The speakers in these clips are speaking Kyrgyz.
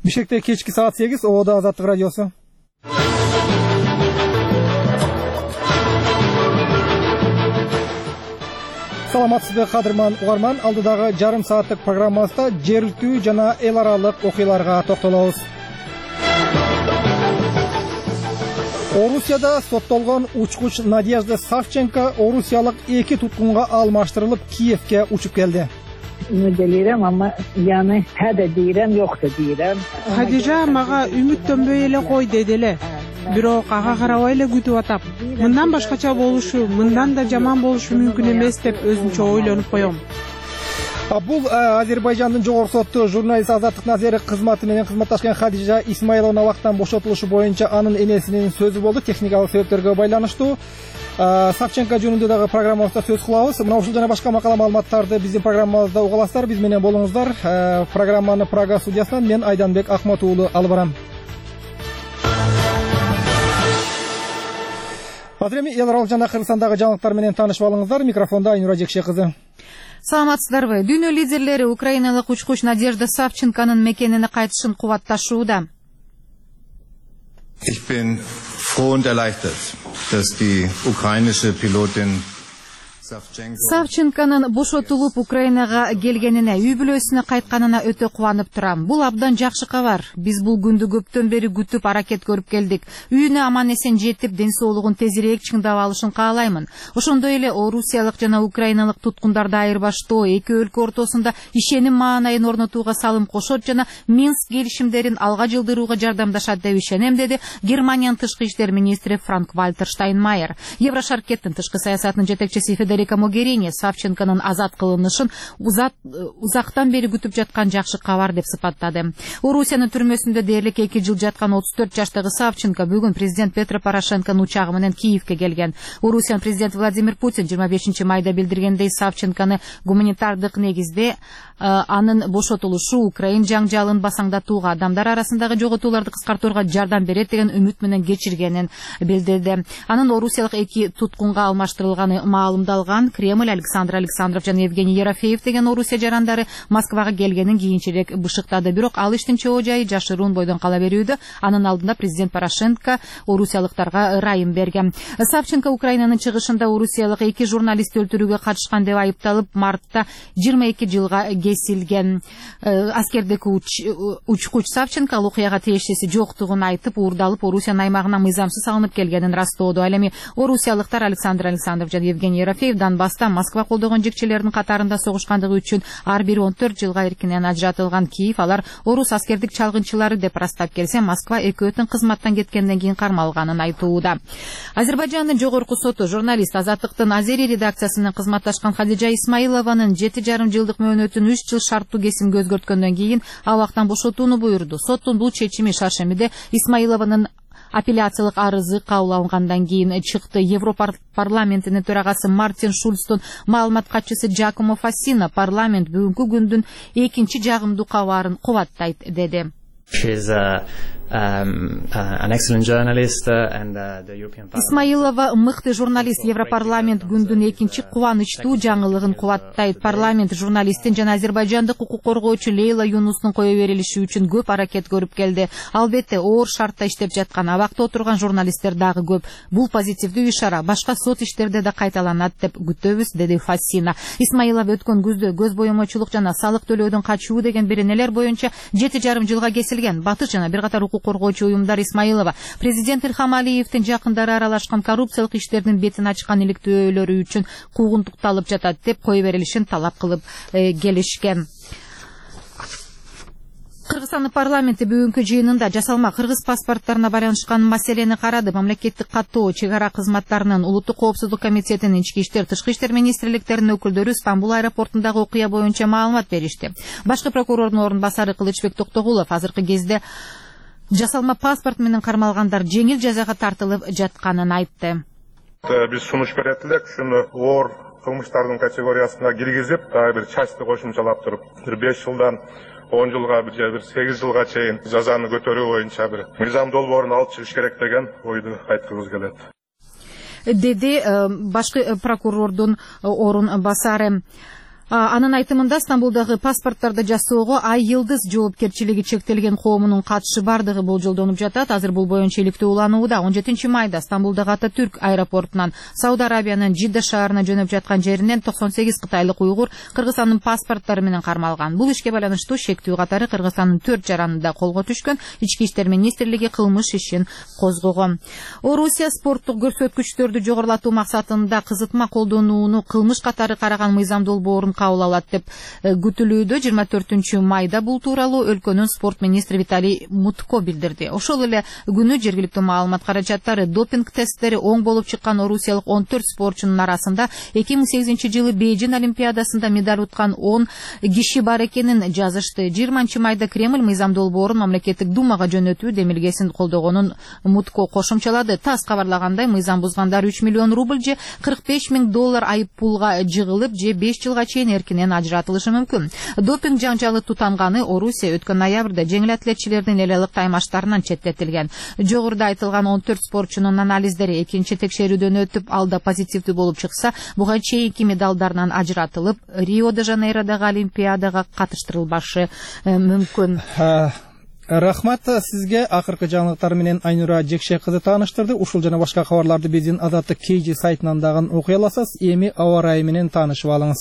Бишкекте кечки саат 8, Ода Азаттык радиосу. Саламатсызбы кадырман угарман, алдыдагы жарым сааттык программабызда жергиликтүү жана эл аралык окуяларга токтолобуз. Орусияда соттолгон учкуч Надежда Савченко орусиялык 2 туткунга алмаштырылып Киевке учуп келди. Delirem ama yani he de direm yok da direm. Хадижа мага үмүттөнбөй эле кой дедиле. Бирок ага карабай эле күтүп атам. Мындан башкача болушу, мындан да жаман болушу мүмкүн эмес деп өзүмчө ойлонуп коем. Бул Азербайжандын жогорку соту журналист Азаттык Назери кызматы менен кызматташкан Хадижа Исмаиловна абактан бошотулушу боюнча анын энесинин сөзү болду. Техникалык себептерге байланыштуу. Савченко жөнүндө дагы программабызда сөз кылабыз. Мына ушул жана башка макала маалыматтарды биздин программабызда уга аласыздар. Биз менен болуңуздар. Программаны Прага студиясынан мен Айданбек Акмат уулу алып барам. Азыр эми эл аралык жана Кыргызстандагы жаңылыктар менен таанышып алыңыздар. Микрофондо Айнура Жекше кызы. Саламатсыздарбы? Дүйнө лидерлери украиналык учкуч Надежда Савченконун мекенине кайтышын кубатташууда. Ich bin froh und erleichtert, dass die ukrainische Pilotin Савченконун бошотулуп Украинага келгенине, үй бүлөсүнө кайтканына өтө кубанып турам. Бул абдан жакшы кабар. Биз бул күндү көптөн бери күтүп, аракет көрүп келдик. Үйүнө аман-эсен жетип, ден соолугун тезирээк чыңдап алышын каалаймын. Ошондой эле орусиялык жана украиналык туткундарды айырбаштоо, эки өлкө ортосунда ишеним маанайын орнотууга салым кошот жана Минск келишимдерин алга жылдырууга жардамдашат деп ишенем, деди Германиянын тышкы иштер министри Франк-Вальтер Штайнмайер. Еврошаркеттин тышкы саясатынын жетекчиси Федерико Могерини Савченконун азат кылынышын узактан бери күтүп жаткан жакшы кабар деп сыпаттады. Орусиянын түрмөсүндө дээрлик 2 жыл жаткан 34 жаштагы Савченко бүгүн президент Петро Порошенконун учагы менен Киевке келген. Орусиянын президенти Владимир Путин 25 майда билдиргендей Савченкону гуманитардык негизде анын бошотулушу Украин жаңжалын басаңдатууга, адамдар арасындагы жоготууларды кыскартууга жардам берет деген үмүт менен кечиргенин билдирди. Анын орусиялык 2 туткунга алмаштырылганы маалымдалган. Кремль Александр Александров жана Евгений Ерофеев деген Орусия жарандары Москвага келгенин кийинчерээк бышыктады. Бирок ал иштин чоо жайы жашыруун бойдон кала берүүдө. Анын алдында президент Порошенко орусиялыктарга ырайым берген. Савченко Украинанын чыгышында орусиялык 2 журналист өлтүрүүгө катышкан деп айыпталып, мартта 22 жылга кесилген. Аскердеги учкуч Савченко ал окуяга тиешеси жоктугун айтып, уурдалып Орусиянын аймагына мыйзамсыз салынып келгенин растоодо. Ал эми орусиялыктар Александр Александров жана Евгений Ерофеев Донбасста Москва колдогон жекчелердин катарында согушкандыгы үчүн ар бири 14 жылга эркинен ажыратылган. Киев алар орус аскердик чалгынчылары деп растап келсе, Москва экөөтүн кызматтан кеткенден кийин кармалганын айтууда. Азербайжандын жогорку соту журналист Азаттыктын Азери редакциясынын кызматташкан Хадижа Исмаилованын 7,5 жылдык мөөнөтүн 3 жыл шарттуу кесимге өзгөрткөндөн кийин абактан бошотууну буйрду. Соттун бул чечими Шаршемиде Исмаилованын апелляциялык арызы кабыл алынгандан кийин чыкты. Европа парламентинин төрагасы Мартин Шульцтун маалымат катчысы Джакомо Фассина парламент бүгүнкү күндүн экинчи жагымдуу кабарын кубаттайт деди. Исмаилова мыкты журналист. Европарламент күндүн экинчи кубанычтуу жаңылыгын кубаттайт. Парламент журналисттин жана Азербайжандык укук коргоочу Лейла Юнустун кое берилиши үчүн көп аракет көрүп келди. Албетте оор шартта иштеп жаткан, абакта отурган журналисттер дагы көп. Бул позитивдүү ишара. Башка сот иштерде да кайталанат деп күтөбүз, деди Фассина. Исмаилова өткөн күздө көз боемочулук жана салык төлөөдөн качуу деген беренелер боюнча 7,5 жылга кесилген. Батыш жана бир катар укук коргоочу уюмдар Исмаилова президент Илхам Алиевдин жакындары аралашкан коррупциялык иштердин бетин ачкан иликтөөлөрү үчүн куугунтукталып жатат деп кое берилишин талап кылып келишкен. Кыргызстандын парламенти бүгүнкү жыйынында жасалма кыргыз паспорттарына байланышкан маселени карады. Мамлекеттик каттоо, чек ара кызматтарынын, улуттук коопсуздук комитетинин, ички иштер, тышкы иштер министрликтеринин өкүлдөрү Стамбул аэропортундагы окуя боюнча маалымат беришти. Башкы прокурордун орун басары Кылычбек Токтогулов азыркы кезде жасалма паспорт менен кармалгандар жеңил жазага тартылып жатканын айтты. Биз сунуш берет элек, ушуну оор кылмыштардын категориясына киргизип, дагы бир частты кошумчалап туруп, бир 5 жылдан 10 жылга, бир 8 жылга чейин жазаны көтөрүү боюнча бир мыйзам долбоорун алып чыгыш керек деген ойду айткыбыз келет. Деди башкы прокурордун орун басары. Анын айтымында Стамбулдагы паспорттарды жасоого Ай Йылдыз жоопкерчилиги чектелген коомунун катышы бардыгы болжолдонуп жатат. Азыр бул боюнча иликтөө уланууда. 17 майда Стамбулдагы Ататүрк аэропортунан Сауд Арабиянын Жидда шаарына жөнөп жаткан жеринен 98 кытайлык уйгур Кыргызстандын паспорттары менен кармалган. Бул ишке байланыштуу шектүү катары Кыргызстандын 4 жаранында колго түшкөн. Ички иштер министрлиги кылмыш ишин козгогон. Орусия спорттук көрсөткүчтөрдү жогорулатуу максатында кызытма колдонууну кылмыш катары караган мыйзам долбоорун кабыл алат деп күтүлүүдө. 24 майда бул тууралуу өлкөнүн спорт министри Виталий Мутко билдирди. Ошол эле күнү жергиликтүү маалымат каражаттары допинг тесттери оң болуп чыккан орусиялык 14 спортчунун арасында 2008-жылы Бейжин олимпиадасында медаль уткан 10 киши бар экенин жазышты. 20 майда Кремль мыйзам долбоорун мамлекеттик думага жөнөтүү демилгесин колдогонун Мутко кошумчалады. ТАСС кабарлагандай, мыйзам бузгандар 3 миллион рубль же $45 000 айып пулга жыгылып, же 5 жылга чейин эркинен ажыратылышы мүмкүн. Допинг жаңжалы тутанганы Орусия өткөн ноябрда жеңил атлетчилердин эл элек таймаштарынан четтетилген. Жогоруда айтылган 14 спортчунун анализдери экинчи текшерүүдөн өтүп, алда позитивдүү болуп чыкса, буга чейинки медалдарынан ажыратылып, Рио-де-Жанейродогу олимпиадага катыштырылбашы мүмкүн. Рахмат сизге. Акыркы жаңылыктар менен Айнура Жекше кызы тааныштырды. Ушул жана башка кабарларды биздин Азаттык KG сайтынан дагы окуй аласыз. Эми аба ырайы менен таанышып алыңыз.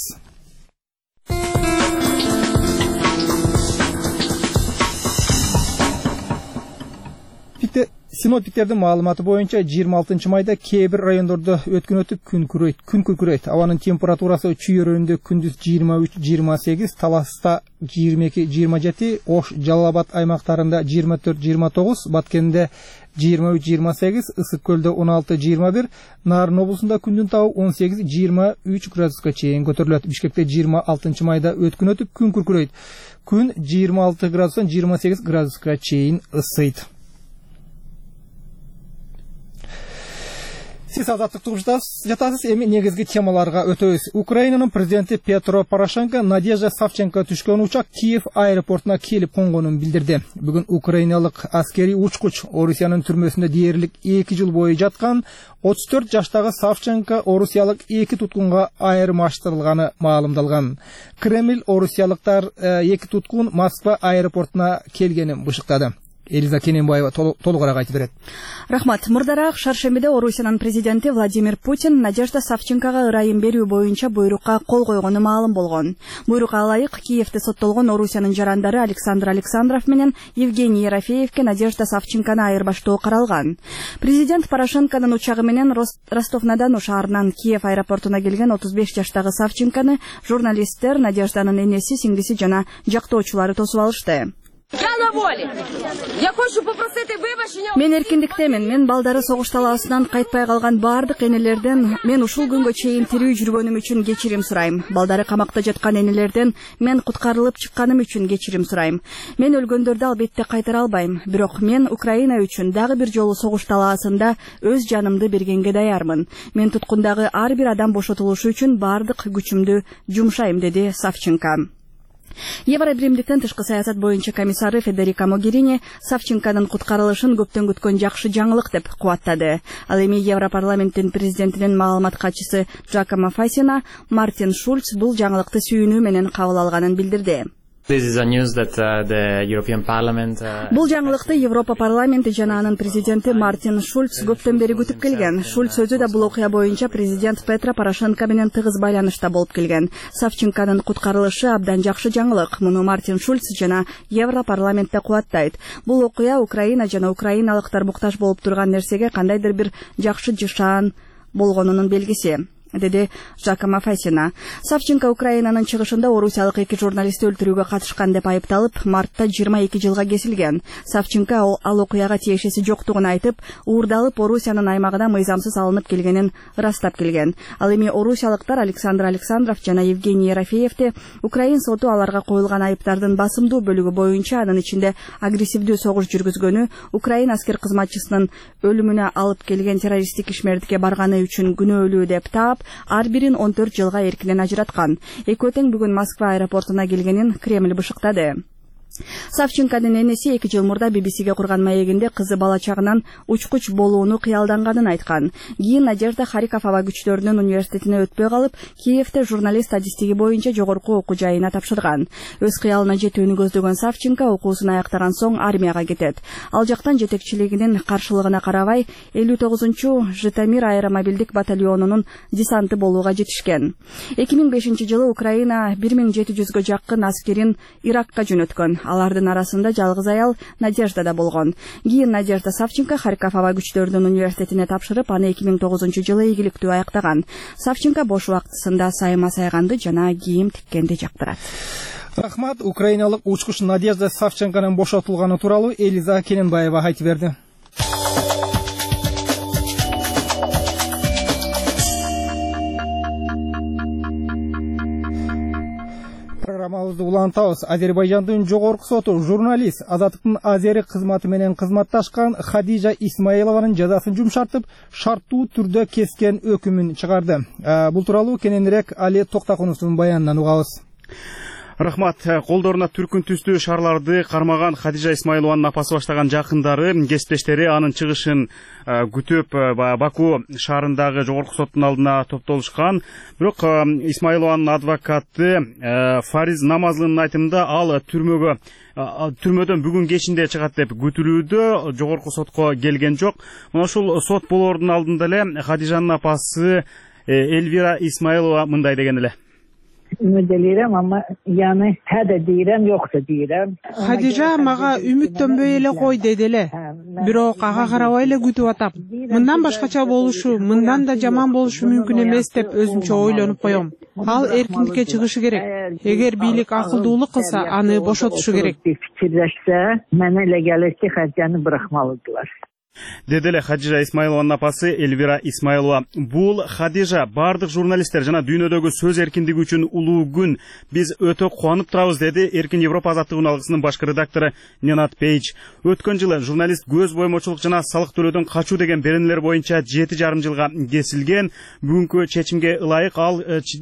Синоптиктердин маалыматы боюнча 26 майда кээ бир райондордо өткөн күн күркүрөйт. Абанын температурасы чүйөрөндө күндүз 23-28, Таласта 22-27, Ош, Жалал-Абад аймактарында 24-29, Баткенде 23-28, Ысык көлдө 16-21, Нарын облусунда күндүн табы 18-23 градуска чейин көтөрүлөт. Бишкекте 26 майда өткөн күн күркүрөйт. Күн 26 градустан 28 градуска чейин ысыйт. Сиз Азаттык жатасыз. Эми негизги темаларга өтөбүз. Украинанын президенти Петро Порошенко Надежда Савченко түшкөн учак Киев аэропортуна келип конгонун билдирди. Бүгүн украиналык аскерий учкуч Орусиянын түрмөсүндө дээрлик 2 жыл бою жаткан 34 жаштагы Савченко орусиялык 2 туткунга айырмаштырылганы маалымдалган. Кремль орусиялыктар 2 туткун Москва аэропортуна келгенин бышыктады. Элиза Кененбаева толугураак айтып берет. Рахмат. Мурдараак шаршембиде Орусиянын президенти Владимир Путин Надежда Савченкага ырайым берүү боюнча буйрукка кол койгону маалым болгон. Буйрукка ылайык Киевде соттолгон Орусиянын жарандары Александр Александров менен Евгений Ерофеевке Надежда Савченканы айырбаштоо каралган. Президент Порошенконун учагы менен Ростов-на-Дону шаарынан Киев аэропортуна келген 35 жаштагы Савченканы журналисттер, Надежданын энеси, сиңдиси жана жактоочулары тосуп алышты. Мен эркиндиктемин. Мен балдары согуш талаасынан кайтпай калган бардык энелерден мен ушул күнгө чейин тирүү жүргөнүм үчүн кечирим сурайм. Балдары камакта жаткан энелерден мен куткарылып чыкканым үчүн кечирим сурайм. Мен өлгөндөрдү албетте кайтара албайм, бирок мен Украина үчүн дагы бир жолу согуш талаасында өз жанымды бергенге даярмын. Мен туткундагы ар бир адам бошотулушу үчүн бардык күчүмдү жумшайм, деди Савченко. Евробиримдиктин тышкы саясат боюнча комиссары Федерико Могерини Савченконун куткарылышын көптөн күткөн жакшы жаңылык деп кубаттады. Ал эми Европарламенттин президентинин маалымат катчысы Джакомо Фасина Мартин Шульц бул жаңылыкты сүйүнүү менен кабыл алганын билдирди. Бул жаңылыкты Европа парламенти жана анын президенти Мартин Шульц көптөн бери күтүп келген. Шульц өзү да бул окуя боюнча президент Петро Порошенко менен тыгыз байланышта болуп келген. Савченконун куткарылышы абдан жакшы жаңылык. Муну Мартин Шульц жана Европарламентте кубаттайт. Бул окуя Украина жана украиналыктар муктаж болуп турган нерсеге кандайдыр бир жакшы жышаан болгонунун белгиси, деди Джакомо Фасина. Савченко Украинанын чыгышында орусиялык 2 журналистти өлтүрүүгө катышкан деп айыпталып, мартта 22 жылга кесилген. Савченко ал окуяга тиешеси жоктугун айтып, уурдалып Орусиянын аймагына мыйзамсыз алынып келгенин ырастап келген. Ал эми орусиялыктар Александр Александров жана Евгений Ерофеевди Украин соту аларга коюлган айыптардын басымдуу бөлүгү боюнча, анын ичинде агрессивдүү согуш жүргүзгөнү, Украин аскер кызматчысынын өлүмүнө алып келген террористтик ишмердикке барганы үчүн күнөөлүү деп таап, ар бирин 14 жылга эркинен ажыраткан. Экөө тең бүгүн Москва аэропортуна келгенин Кремль бышыктады. Савченконун энеси 2 жыл мурда BBC-ге курган маегинде кызы бала чагынан учкуч болууну кыялданганын айткан. Кийин Надежда Харьков аба күчтөрүнүн университетине өтпөй калып, Киевде журналист статистиги боюнча жогорку окуу жайына тапшырган. Өз кыялына жетүүнү көздөгөн Савченко окуусун аяктаган соң армияга кетет. Ал жактан жетекчилигинин каршылыгына карабай 59-чу Житомир аэромобилдик батальонунун десанты болууга жетишкен. 2005-жылы Украина 1700-гө жакын аскерин Иракка жөнөткөн. Алардын арасында жалгыз аял Надежда да болгон. Кийин Надежда Савченко Харьков аба күчтөрүнүн университетине тапшырып, аны 2009-жылы ийгиликтүү аяктаган. Савченко бош убактысында сайма сайганды жана кийим тиккенди жактырат. Рахмат. Украиналык учкуч Надежда Савченконун бошотулганы тууралуу Элиза Кененбаева айтып берди. Программабызды улантабыз. Азербайжандын жогорку соту журналист Азаттыктын Азери кызматы менен кызматташкан Хадижа Исмаилованын жазасын жумшартып, шарттуу түрдө кескен өкүмүн чыгарды. Бул тууралуу кененирээк Али Токтакуновдун баянынан угабыз. Рахмат. Колдоруна түркүн түстүү шаарларды кармаган Хадижа Исмаилованын апасы баштаган жакындары, кесиптештери анын чыгышын күтүп Баку шаарындагы жогорку соттун алдына топтолушкан. Бирок Исмаилованын адвокаты Фариз Намазлынын айтымында ал түрмөдөн бүгүн кечинде чыгат деп күтүлүүдө, жогорку сотко келген жок. Мына ушул сот болоордун алдында эле Хадижанын апасы Эльвира Исмаилова мындай деген эле. Ümid eləyirəm, amma yəni hə də deyirəm, yox da deyirəm. Хадижа мага үмүттөнбөй эле кой деди эле. Бирок ага карабай эле күтүп атам. Мындан башкача болушу, мындан да жаман болушу мүмкүн эмес деп өзүмчө ойлонуп коем. Ал эркиндикке чыгышы керек. Эгер бийлик акылдуулук кылса, аны бошотушу керек. Fikirləşsə, mənə elə gəlir ki, xərcəni buraxmalıdırlar. Деделе Хадижа Исмаилованын апасы Эльвира Исмаилова. Бул Хадижа бардык журналисттер жана дүйнөдөгү сөз эркиндиги үчүн улуу күн. Биз өтө кубанып турабыз, деди Эркин Европа азаттыгы алгысынын башкы редактору Ненат Пейдж. Өткөн жылы журналист көз боймочулук жана салык төлөөдөн качуу деген беренелер боюнча 7,5 жылга кесилген. Бүгүнкү чечимге ылайык ал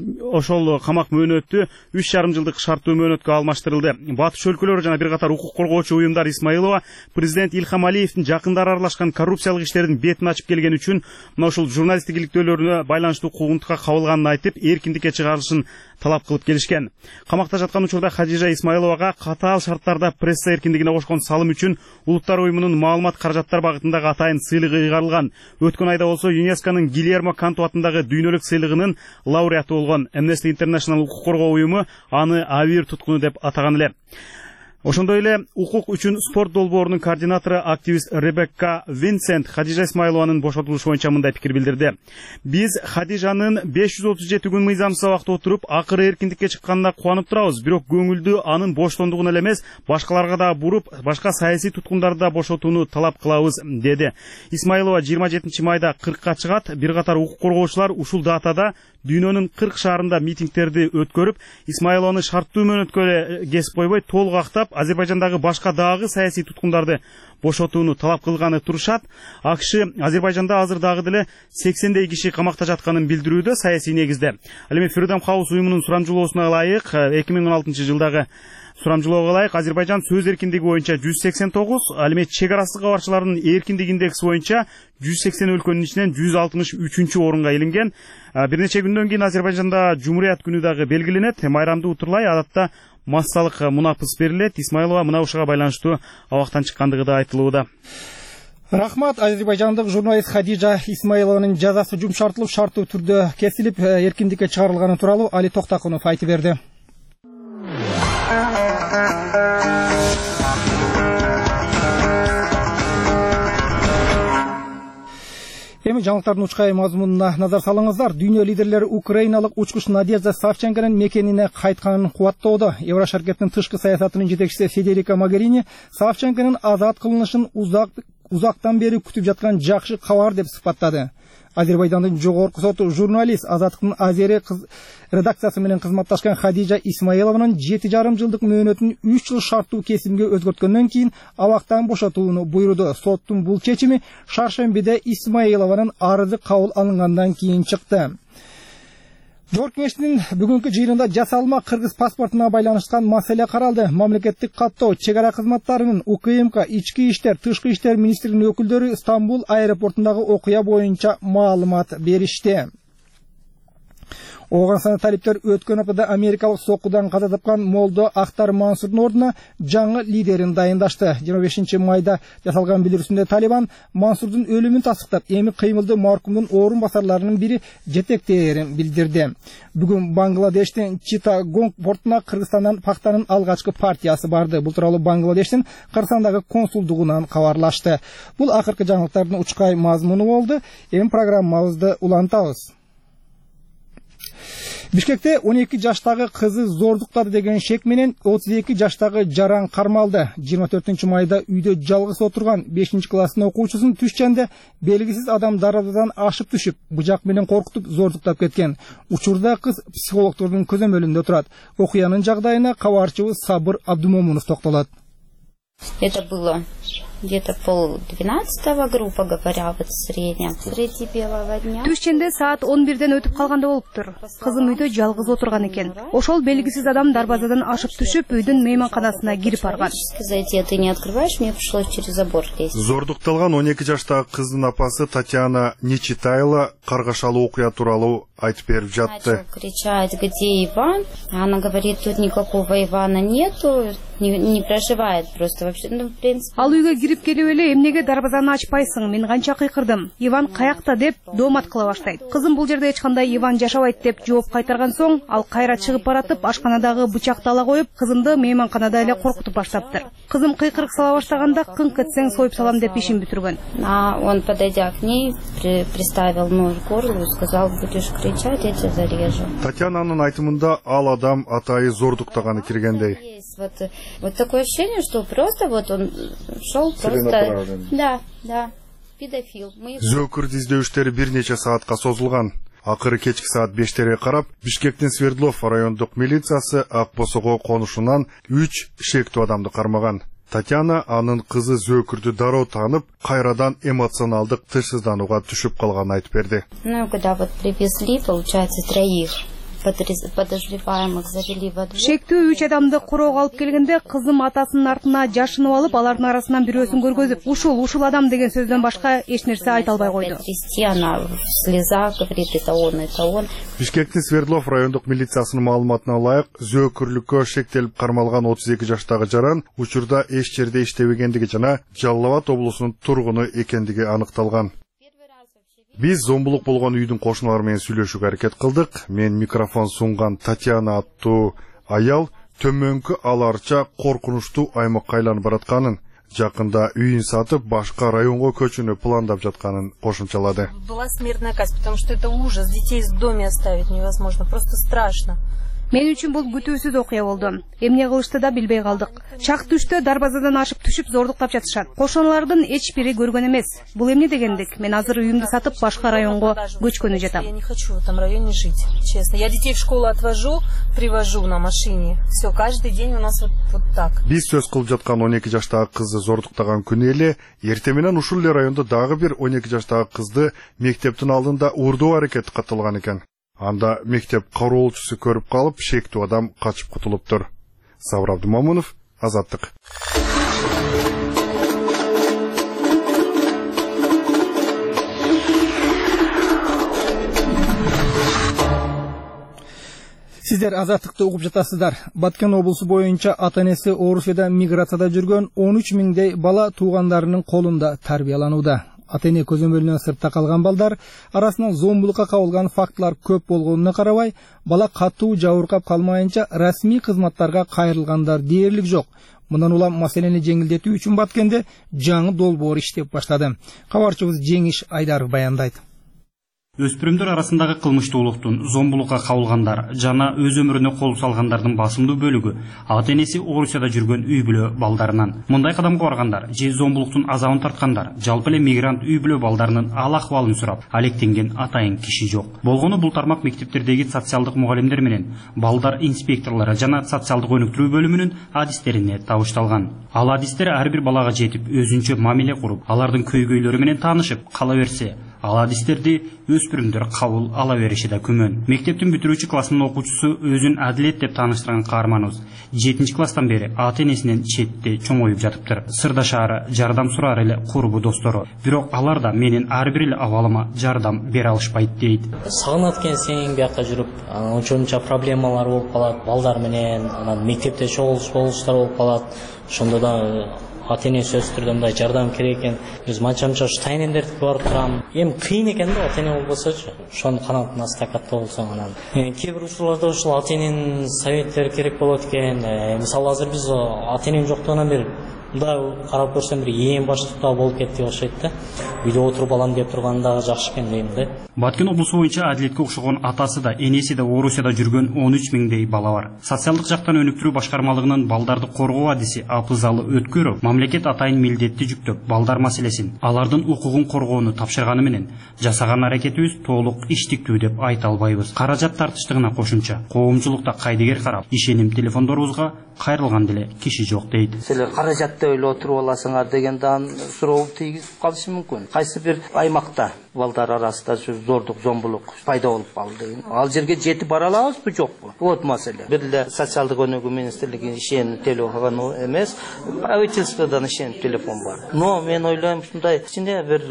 ошол камак мөөнөтү 3,5 жылдык шарттуу мөөнөткө алмаштырылды. Батыш өлкөлөрү жана бир катар укук коргоочу уюмдар Исмаилова президент Илхам Алиевдин жакындары аралашкан коррупциялык иштердин бетин ачып келген үчүн мына ушул журналисттик иликтөөлөрүнө байланыштуу куугунтукка кабылганын айтып, эркиндикке чыгарылышын талап кылып келишкен. Камакта жаткан учурда Хадижа Исмаиловага катаал шарттарда пресса эркиндигине кошкон салым үчүн Улуттар уюмунун маалымат каражаттар багытындагы атайын сыйлыгы ыйгарылган. Өткөн айда болсо ЮНЕСКОнун Гильермо Канту атындагы дүйнөлүк сыйлыгынын лауреаты болгон Amnesty International укук коргоо уюму аны Авир туткуну деп атаган эле. Ошондой эле укук үчүн спорт долбоорунун координатору активист Ребекка Винсент Хадижа Исмаилованын бошотулушу боюнча мындай пикир билдирди. Биз Хадижанын 537 күн мыйзамсыз абакта отуруп, акыры эркиндикке чыкканына кубанып турабыз. Бирок көңүлдү анын боштондугун эле эмес, башкаларга да буруп, башка саясий туткундарды да бошотууну талап кылабыз, деди. Исмаилова 27 майда 40ка чыгат. Бир катар укук коргоочулар ушул датада дүйнөнүн 40 шаарында митингтерди өткөрүп, Исмаилованы шарттуу мөөнөткө кесип койбой, толук актап, Азербайжандагы башка дагы саясий туткундарды бошотууну талап кылганы турушат. АКШ Азербайжанда азыр дагы деле 80дей киши камакта жатканын билдирүүдө саясий негизде. Ал эми Freedom House уюмунун сурамжылоосуна ылайык 2016-жылдагы сурамжылоого ылайык Азербайжан сөз эркиндиги боюнча 189, ал эми чек арасы кабарчылардын эркиндик индекси боюнча 180 өлкөнүн ичинен 163-орунга илинген. Бир нече күндөн кийин Азербайжанда Жумурият күнү дагы белгиленет. Майрамды утурлай адатта массалык мунапыс берилет. Исмаилова мына ушуга байланыштуу абактан чыккандыгы да айтылууда. Рахмат. Азербайжандык журналист Хадижа Исмаилованын жазасы жумшартылып, шарттуу түрдө кесилип, эркиндикке чыгарылганы тууралуу Али Токтакунов айтып берди. Эми жаңылыктардын учкай мазмунуна назар салыңыздар. Дүйнө лидерлери украиналык учкуч Надежда Савченконун мекенине кайтканын кубаттоодо. Еврошаркеттин тышкы саясатынын жетекчиси Федерика Могерини Савченконун азат кылынышын узактан бери күтүп жаткан жакшы кабар деп сыпаттады. Азербайжандын жогорку соту журналист Азаттыктын Азери редакциясы менен кызматташкан Хадижа Исмаилованын 7,5 жылдык мөөнөтүн 3 жыл шарттуу кесимге өзгөрткөндөн кийин абактан бошотууну буйруду. Соттун бул чечими шаршембиде Исмаилованын арызы кабыл алынгандан кийин чыкты. Жогорку Кеңештин бүгүнкү жыйынында жасалма кыргыз паспортуна байланыштан маселе каралды. Мамлекеттик каттоо, чек ара кызматтарынын УКМК, ички иштер, тышкы иштер министрлигинин өкүлдөрү Стамбул аэропортундагы окуя боюнча маалымат беришти. Оғансаны талиптер өткөн аптада америкалык соккудан каза тапкан Молдо Ахтар Мансурдун ордуна жаңы лидерин дайындашты. 25 майда жасалган билдирүүсүндө Талибан Мансурдун өлүмүн тасыктап, эми кыймылды маркумдун орун басарларынын бири жетектээрин билдирди. Бүгүн Бангладештин Читтагонг портуна Кыргызстандан пактанын алгачкы партиясы барды. Бул тууралуу Бангладештин Кыргызстандагы консулдугунан кабарлашты. Бул акыркы жаңылыктардын учкай мазмуну болду. Эми программабызды улантабыз. Бишкекте 12 жаштагы кызы зордуктады деген шек менен 32 жаштагы жаран кармалды. 24 майда үйдө жалгыз отурган 5 класстын окуучусун түшченде белгисиз адам дарбазадан ашып түшүп, быжак менен коркутуп зордуктап кеткен. Учурда кыз психологдордун көзөмөлүндө турат. Окуянын жагдайына кабарчыбыз Сабыр Абдумомунов токтолот. Это было где-то 11:30, грубо говоря, вот в среднем, среди белого дня. Түшченде саат 11-ден өтүп калганда болуптур. Кызым үйдө жалгыз отурган экен. Ошол белгисиз адам дарбазадан ашып түшүп, үйдүн мейманканасына кирип барган. Зайти ты не открываешь, мне пришлось через забор лезть. Зордукталган 12 жаштагы кыздын апасы Татьяна Нечитайла каргашалуу окуя тууралуу айтып берип жатты. Начал кричать: где Иван? Она говорит: тут никакого Ивана нету, не проживает просто вообще. Ну, в принципе. Ал үйгө кирип келип эле эмнеге дарбазаны ачпайсың? Мен канча кыйкырдым. Иван каякта деп доомат кыла баштайт. Кызым бул жерде эч кандай Иван жашабайт деп жооп кайтарган соң, ал кайра чыгып баратып, ашканадагы бычакты ала коюп, кызымды мейманканада эле коркутуп баштаптыр. Кызым кыйкырык сала баштаганда кыңк этсең союп салам деп ишин бүтүргөн. Он, подойдя к ней, приставил нож к горлу и сказал: будешь кричать, я тебя зарежу. Татьянанын айтымында ал адам атайы зордуктаганы киргендей. Вот такое ощущение, что просто вот он шел просто... Да, педофил. Зөкүрдү издөөштөрү бир нече саатка созулган. Акыры кечки саат 5-терге карап, Бишкектин Свердлов райондук милициясы Ак Босого конушунан 3 шектүү адамды кармаган. Татьяна анын кызы Зөкүрдү дароо таанып, кайрадан эмоционалдык тышсызданууга түшүп калганын айтып берди. Ну, когда вот привезли, получается, 3 подозреваемых завели во двор. Шектүү 3 адамды короого алып келгенде, кызым атасынын артына жашынып алып, алардын арасынан бирөөсүн көргөзүп, ушул адам деген сөздөн башка эч нерсе айта албай койду. Она в слезах говорит: это он. Бишкектин Свердлов райондук милициясынын маалыматына ылайык, зөөкүрлүккө шектелип кармалган 32 жаштагы жаран учурда эч жерде иштебегендиги жана Жалал Абад облусунун тургуну экендиги аныкталган. Биз зомбулук болгон үйдүн кошуналары менен сүйлөшүүгө аракет кылдык. Мен микрофон сунган Татьяна аттуу аял төмөнкү аларча коркунучтуу аймакка айланып баратканын, жакында үйүн сатып башка районго көчүүнү пландап жатканын кошумчалады. Была смертная казнь, потому что это ужас, детей в доме оставить невозможно, просто страшно. Мен үчүн бул күтүүсүз окуя болду. Эмне кылышты да билбей калдык. Чак түштө дарбазадан ашып түшүп зордуктап жатышат. Кошоналардын эч бири көргөн эмес. Бул эмне дегендик? Мен азыр үйүмдү сатып башка районго көчкөнү жатам. Я не хочу в этом районе жить, честно. Я детей в школу отвожу, привожу на машине. Все, каждый день у нас вот так. Биз сөз кылып жаткан 12 жаштагы кызды зордуктаган күнү эле эртең менен ушул эле райондо дагы бир 12 жаштагы кызды мектептин алдында уурдоо аракети катталган экен. Анда мектеп кароолчусу көрүп калып, шектүү адам качып кутулуптур. Сабыр Абдумомунов, Азаттык. Сиздер Азаттыкты угуп жатасыздар. Баткен облусу боюнча ата-энеси Орусияда миграцияда жүргөн 13 миңдей бала туугандарынын колунда тарбияланууда. Ата-эне көзөмөлүнөн сыртта калган балдар арасынан зомбулукка кабылган фактылар көп болгонуна карабай, бала катуу жабыркап калмайынча расмий кызматтарга кайрылгандар дээрлик жок. Мындан улам маселени жеңилдетүү үчүн Баткенде жаңы долбоор иштеп баштады. Кабарчыбыз Жеңиш Айдаров баяндайт. Өспүрүмдөр арасындагы кылмыштуулуктун, зомбулукка кабылгандар жана өз өмүрүнө кол салгандардын басымдуу бөлүгү ата-энеси Орусияда жүргөн үй бүлө балдарынан. Мындай кадамга баргандар же зомбулуктун азабын тарткандар, жалпы эле мигрант үй бүлө балдарынын ал акыбалын сурап, алектенген атайын киши жок. Болгону бул тармак мектептердеги социалдык мугалимдер менен балдар инспекторлору жана социалдык өнүктүрүү бөлүмүнүн адистерине табышталган. Ал адистер ар бир балага жетип, өзүнчө мамиле куруп, алардын көйгөйлөрү менен таанышып, кала берсе, Ал адистерди өспүрүмдөр кабыл ала бериши да күмөн. Мектептин бүтүрүүчү классынын окуучусу өзүн адилет деп тааныштырган каарманыбыз 7 класстан бери ата энесинен четте чоңоюп жатыптыр. Сырдашаары, жардам сураар эле курбу достору. Бирок алар да менин ар бир эле абалыма жардам бере алышпайт дейт. Сагынат экенсиң, бияка жүрүп, онча проблемалар болуп калат, балдар менен, анан мектепте чогулуштар болуп калат. Ошондо да ата эне сөзтүрдө мындай жардам керек экен. Биз манча тайнендерди барып турам. Эми кыйын экен да ата эне болбосочу. Ошонун канатына стакатта болсоң анан. Кээ бир учурларда ушул ата эненин советтери керек болот экен. Мисалы азыр биз ата энем жоктугунан бери мындай карап көрсөм бир эң баштыкта болуп кетти окшойт да. Үйдө отуруп алам деп турганда жакшы экен дейм да. Баткен облусу боюнча адилетке окшогон атасы да, энеси да Орусияда жүргөн 13 миңдей бала бар. Социалдык жактан өнүктүрүү башкармалыгынын балдарды коргоо адиси Апызалы Өткөрөв мамлекет атайын милдетти жүктөп, балдар маселесин, алардын укугун коргоону тапшырганы менен жасаган аракетибиз толук иштиктүү деп айта албайбыз. Каражат тартыштыгына кошумча, коомчулукта кайдыгер карап, ишеним телефондорубузга кайрылган деле киши жок дейт. Силер каражатты ойлоп отуруп аласыңар дегенден суроо тийгизип калышы мүмкүн. Кайсы бир аймакта балдар арасында зордук, зомбулук пайда болуп калды. Ал жерге жетип бара алабызбы, жокпу? Вот маселе. Бир эле социалдык өнүгүү министрлигинин ишеним телефону эмес, правительстводон ишеним телефон бар. Но мен ойлойм, ушундай кичине бир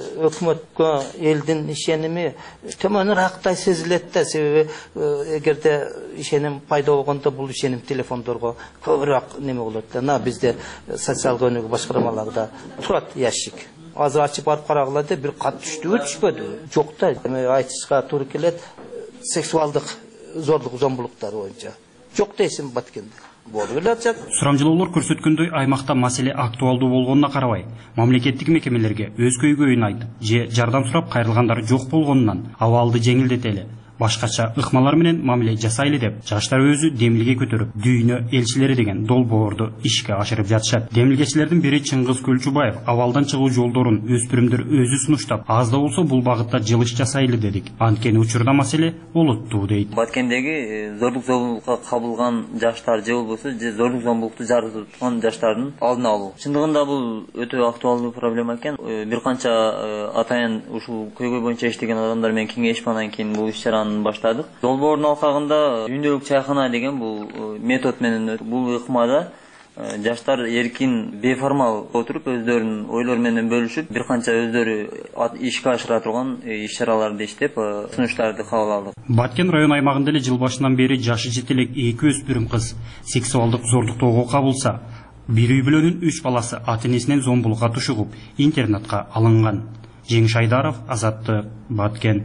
өкмөткө элдин ишеними төмөнүрөөктай сезилет да, себеби эгерде ишеним пайда болгондо бул ишеним телефондорго көбүрөөк неме болот да. Бизде социалдык өнүгүү башкармаларында турат ящик. Азыр ачып барып карагыла деп бир кат түштүбү, түшпөдү? Жок да. Эми айтышка туура келет. Сексуалдык зордук, зомбулуктар боюнча. Жок дейсиң Баткенде. Болуп эле атат. Сурамжылоолор көрсөткөндөй, аймакта маселе актуалдуу болгонуна карабай, мамлекеттик мекемелерге өз көйгөйүн айтып, же жардам сурап кайрылгандар жок болгонунан абалды жеңилдетели. Башкача ыкмалар менен мамиле жасайлы деп, жаштар өзү демилге көтөрүп, дүйнө элчилери деген долбоорду ишке ашырып жатышат. Демилгечилердин бири Чыңгыз Көлчүбаев абалдан чыгуу жолдорун өспүрүмдөр өзү сунуштап, аз да болсо бул багытта жылыш жасайлы дедик. Анткени учурда маселе олуттуу дейт. Баткендеги зордук зомбулукка кабылган жаштар же болбосо зордук зомбулукту жаратып турган жаштардын алдын алуу. Чындыгында бул өтө актуалдуу проблема экен. Бир канча атайын ушул көйгөй боюнча иштеген адамдар менен кеңешип анан кийин бул иш-чараны баштадык. Долбоордун алкагында күндөлүк чайкана деген бул метод менен бул ыкмада жаштар эркин беформал отуруп өздөрүнүн ойлору менен бөлүшүп, бир канча өздөрү ишке ашыра турган иш-чараларды иштеп, сунуштарды кабыл алдык. Баткен район аймагында эле жыл башынан бери жашы жете элек 2 өспүрүм кыз сексуалдык зордуктоого кабылса, бир үй бүлөнүн 3 баласы ата энесинен зомбулукка тушугуп, интернатка алынган. Жеңиш Айдаров, Азаттык, Баткен.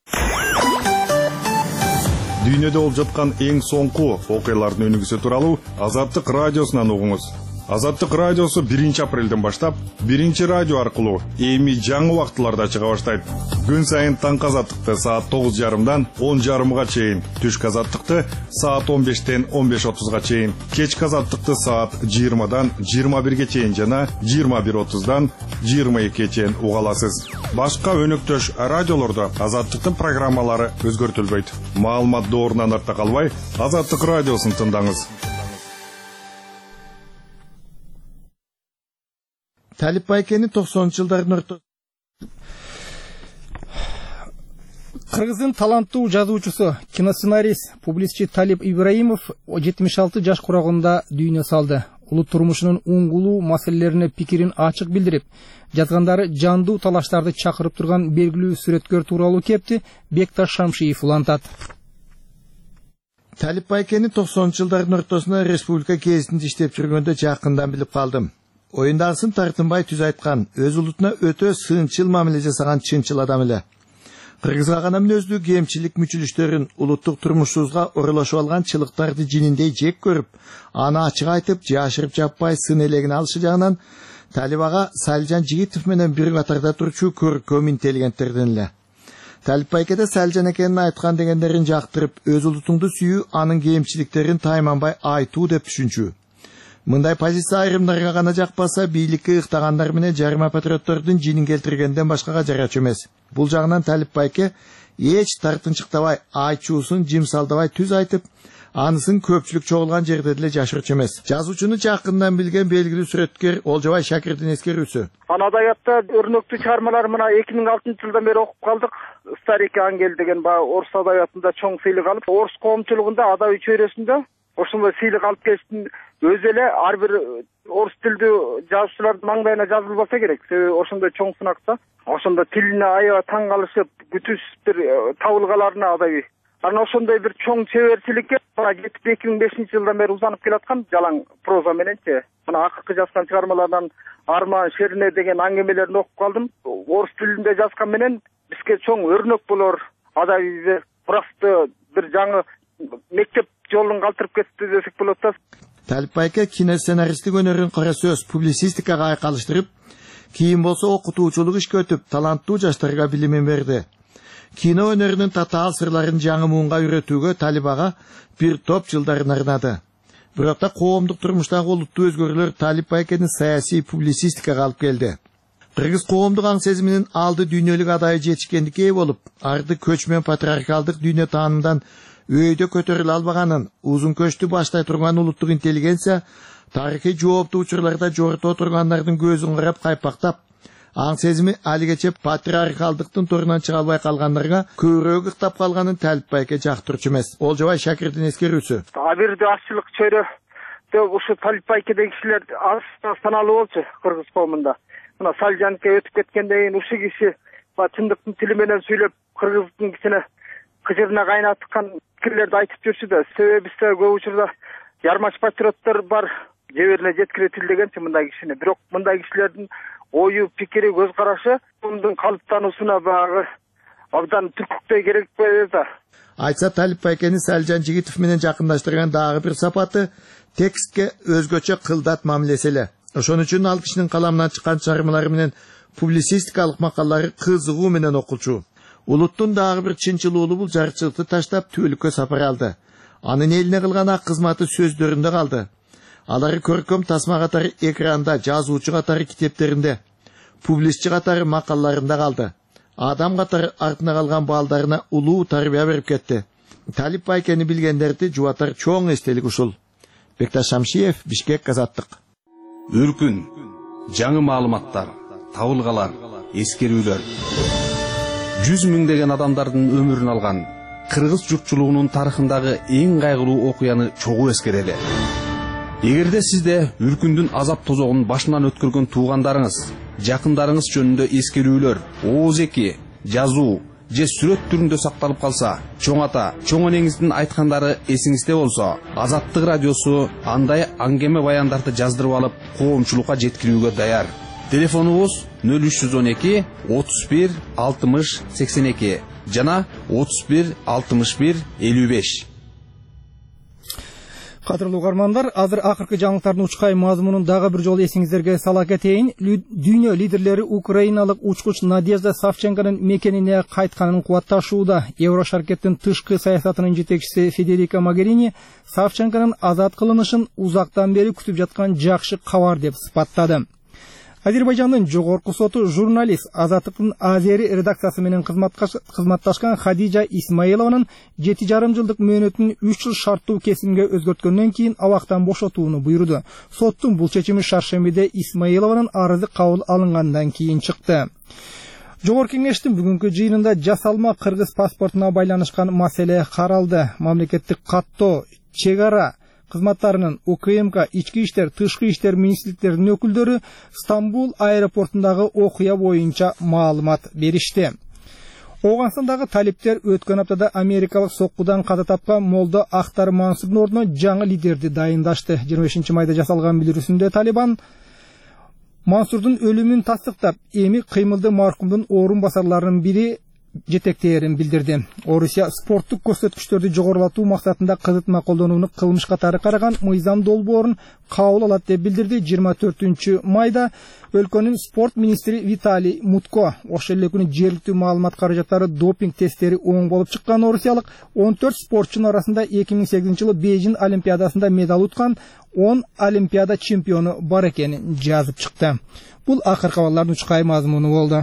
Дүйнөдө болуп жаткан эң соңку окуялардын өнүгүүсү тууралуу Азаттык радиосунан угуңуз. Азаттык радиосу 1 апрелден баштап 1 радио аркылуу эми жаңы убактыларда чыга баштайт. Күн сайын таңкы Азаттыкты саат 9:30дан 10:30га чейин, түшкү Азаттыкты саат 15-тен 15:30га чейин, кечки Азаттыкты саат 20-дан 21-ге чейин жана 21:30дан 22-ге чейин уга аласыз. Башка өнөктөш радиолордо Азаттыктын программалары өзгөртүлбөйт. Маалымат доорунан артта калбай, Азаттык радиосун тыңдаңыз. Талип Байкени 90-жылдардын ортосунда Кыргыздын таланттуу жазуучусу, киносценарист, публицистчи Талип Ибраимов 76 жаш курагында дүйнө салды. Улут турмушунун уңгулуу маселелерине пикирин ачык билдирип, жазгандары жандуу талаштарды чакырып турган белгилүү сүрөткөр тууралуу кепти Бекташ Шамшиев улантат. Талип Байкени 90-жылдардын ортосунда республика гезитинде иштеп жүргөндө жакындан билип калдым. Оюндагысын тартынбай түз айткан, өз улутуна өтө сынчыл мамиле жасаган чынчыл адам эле. Кыргызга гана мүнөздүү кемчилик мүчүлүштөрүн, улуттук турмушубузга оролошуп алган чылыктарды жининдей жек көрүп, аны ачык айтып, жашырып жаппай сын элегин алышы жагынан Талип ага Салжан Жигитов менен бир катарда турчу көркөм интеллигенттерден эле. Талип Байкеде Салжан экенин айткан дегендерин жактырып, өз улутуңду сүйүү, анын кемчиликтерин тайманбай айтуу деп түшүнчү. Мындай позиция айрымдарга гана жакпаса, бийликке ыктагандар менен жарыма патриоттордун жинин келтиргенден башкага жарачу эмес. Бул жагынан Талип Байке эч тартынчыктабай, айчуусун жимсалдабай түз айтып, Анысын көпчүлүк чогулган жерде деле жашырчу эмес. Жазуучуну жакындан билген белгилүү сүрөткер Олжобай Шакирдин эскерүүсү. Адабиятта өрнөктүү чыгармалар мына 2006-жылдан бери окуп калдык. Старик ангел деген орус адабиятында чоң сыйлык алып, орус коомчулугунда адабий чөйрөсүндө ошондой сыйлык алып келиштин өзү эле ар бир орус тилдүү жазуучулардын маңдайына жазылбаса керек. Себеби ошондой чоң сынакта, ошондо тилине аябай таң калышып, күтүүсүз бир табылгаларына адабий. Анан ошондой бир чоң чеберчиликке 2005-жылдан бери узанып келаткан жалаң проза мененчи. Мына акыркы жазган чыгармалардан Арман Шерине деген аңгемелерин окуп калдым. Орус тилинде жазган менен бизге чоң өрнөк болор адабий просто бир жаңы мектеп жолун калтырып кетти десек болот да. Талип байке киносценаристтик өнөрүн кара сөз, публицистикага айкалыштырып, кийин болсо окутуучулук ишке өтүп, таланттуу жаштарга билимин берди. Кино өнөрүнүн татаал сырларын жаңы муунга үйрөтүүгө Талип ага бир топ жылдарын арнады. Бирок да коомдук турмуштагы олуттуу өзгөрүүлөр Талип байкени саясий публицистикага алып келди. Кыргыз коомдук аң сезиминин алды дүйнөлүк адайы жетишкендикке ээ болуп, арды көчмөн патриархалдык дүйнө таанымдан өйдө көтөрүлө албаганын, узун көчтү баштай турган улуттук интеллигенция тарыхый жооптуу учурларда жорто тургандардын көзүн карап кайпактап, аң сезими алигече патриархалдыктын торунан чыга албай калгандарга көбүрөөк ыктап калганын Талип байке жактырчу эмес. Олжобай Шакирдин эскерүүсү. Абирде аччылык чөйрө ушу Талип байкедеги кишилер аз саналуу болчу кыргыз коомунда. Мына Салжанке өтүп кеткенден кийин ушул киши чындыктын тили менен сүйлөп кыргыздын кичине кыжырына кайнаткан пикирлерди айтып жүрчү да. Себеби бизде көп учурда ярмач патриоттор бар, жеберине жеткире тилдегенчи мындай кишини. Бирок мындай кишилердин ою, пикири, көз карашы коомдун калыптануусуна багы абдан түркүктөй керек да. Айтса Талип байкени Салжан Жигитов менен жакындаштырган дагы бир сапаты текстке өзгөчө кылдат мамилеси эле. Ошон үчүн ал кишинин каламынан чыккан чыгармалары менен публицистикалык макалалары кызыгуу менен окулчу. Улуттун дагы бир чынчылуулу бул жарчылыкты таштап түбөлүккө сапар алды. Анын элине кылган ак кызматы сөздөрүндө калды. Алары көркөм тасма катары экранда, жазуучу катары китептеринде, публистчи катары макалаларында калды. Адам катары артына калган балдарына улуу тарбия берип кетти. Талип байкени билгендерди жубатар чоң эстелик ушул. Бекташ Шамшиев, Бишкек, Азаттык. Үркүн, жаңы маалыматтар, табылгалар, эскерүүлөр. 100 миңдеген адамдардын өмүрүн алган кыргыз журтчулугунун тарыхындагы эң кайгылуу окуяны чогуу эскерели. Эгерде сизде үркүндүн азап тозогун башынан өткөргөн туугандарыңыз, жакындарыңыз жөнүндө эскерүүлөр, ооз-эки, жазуу же сүрөт түрүндө сакталып калса, чоң ата, чоң энеңиздин айткандары эсиңизде болсо, Азаттык радиосу андай аңгеме баяндарды жаздырып алып, коомчулукка жеткирүүгө даяр. Телефонубуз 0312 31 60 82 жана 31 61 55. Кадырлуу угармандар, азыр акыркы жаңылыктардын учкай мазмунун дагы бир жолу эсиңиздерге сала кетейин. Дүйнө лидерлери украиналык учкуч Надежда Савченконун мекенине кайтканын кубатташууда. Еврошаркеттин тышкы саясатынын жетекчиси Федерика Могерини Савченконун азат кылынышын узактан бери күтүп жаткан жакшы кабар деп сыпаттады. Азербайжандын жогорку соту журналист Азаттыктын Азери редакциясы менен кызматташкан Хадижа Исмаилованын 7,5 жылдык мөөнөтүн 3 жыл шарттуу кесимге өзгөрткөндөн кийин абактан бошотууну буйруду. Соттун бул чечими шаршембиде Исмаилованын арызы кабыл алынгандан кийин чыкты. Жогорку кеңештин бүгүнкү жыйынында жасалма кыргыз паспортуна байланышкан маселе каралды. Мамлекеттик каттоо, чек ара кызматтарынын УКМК, ички иштер, тышкы иштер министрликтеринин өкүлдөрү Стамбул аэропортундагы окуя боюнча маалымат беришти. Оогунстандагы талиптер өткөн аптада америкалык соккудан каза тапкан Молдо Ахтар Мансурдун ордуна жаңы лидерди дайындашты. 25 майда жасалган билдирүүсүндө Талибан Мансурдун өлүмүн тастыктап, эми кыймылды маркумдун орун басарларынын бири жетектээрин билдирди. Орусия спорттук көрсөткүчтөрдү жогорулатуу максатында кызытма колдонууну кылмыш катары караган мыйзам долбоорун кабыл алат деп билдирди. 24 майда өлкөнүн спорт министри Виталий Мутко ошол эле күнү жергиликтүү маалымат каражаттары допинг тесттери оң болуп чыккан орусиялык 14 спортчунун арасында 2008-жылы Бейжин олимпиадасында медаль уткан 10 олимпиада чемпиону бар экенин жазып чыкты. Бул акыркы кабарлардын учкай мазмуну болду.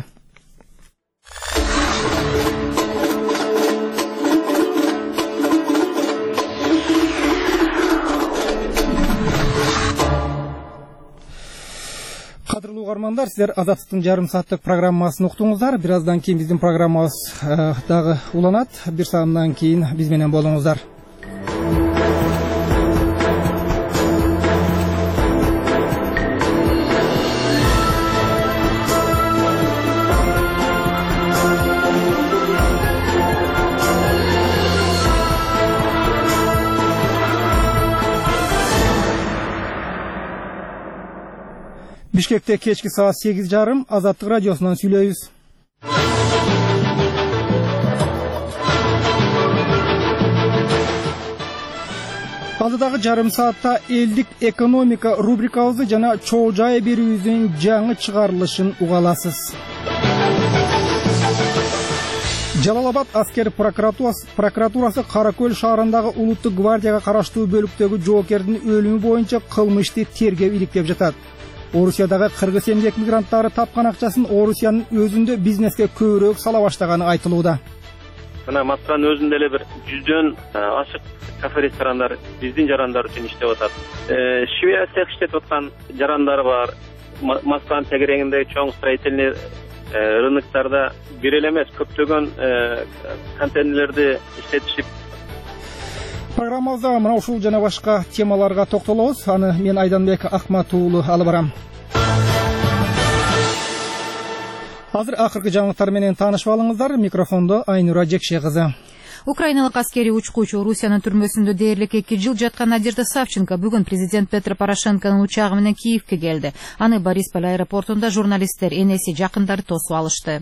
Кадырлуу угармандар, силер Азаттыктын жарым сааттык программасын уктуңуздар. Бир аздан кийин биздин программабыз дагы уланат. Бир саатдан кийин биз менен болуңуздар. Бишкекте кечки саат 8:30 Азаттык радиосунан сүйлөйбүз. Алдыдагы жарым саатта элдик экономика рубрикабызды жана чоо жай берүүбүздүн жаңы чыгарылышын угаласыз. Жалалабад аскер прокуратурасы Каракөл шаарындагы Улуттук гвардияга караштуу бөлүктөгү жоокердин өлүмү боюнча кылмышты тергөө иликтеп жатат. Орусиядагы кыргыз эмгек мигранттары тапкан акчасын Орусиянын өзүндө бизнеске көбүрөөк сала баштаганы айтылууда. Мына Москванын өзүндө эле бир 100дөн ашык кафе ресторандар биздин жарандар үчүн иштеп атат. Швея цех иштеп аткан жарандар бар. Москванын тегерегиндеги чоң строительный рыноктарда бир эле эмес көптөгөн контейнерлерди иштетишип. Программабызда мына ушул жана башка темаларга токтолобуз. Аны мен Айданбек Акматуулу алып барам. Азыр акыркы жаңылыктар менен таанышып алыңыздар. Микрофондо Айнура Жекше кызы. Украиналык аскери учкучу Орусиянын түрмөсүндө дээрлик 2 жыл жаткан Надежда Савченко бүгүн президент Петро Порошенконун учагы менен Киевке келди. Аны Борисполь аэропортунда журналисттер, энеси, жакындары тосуп алышты.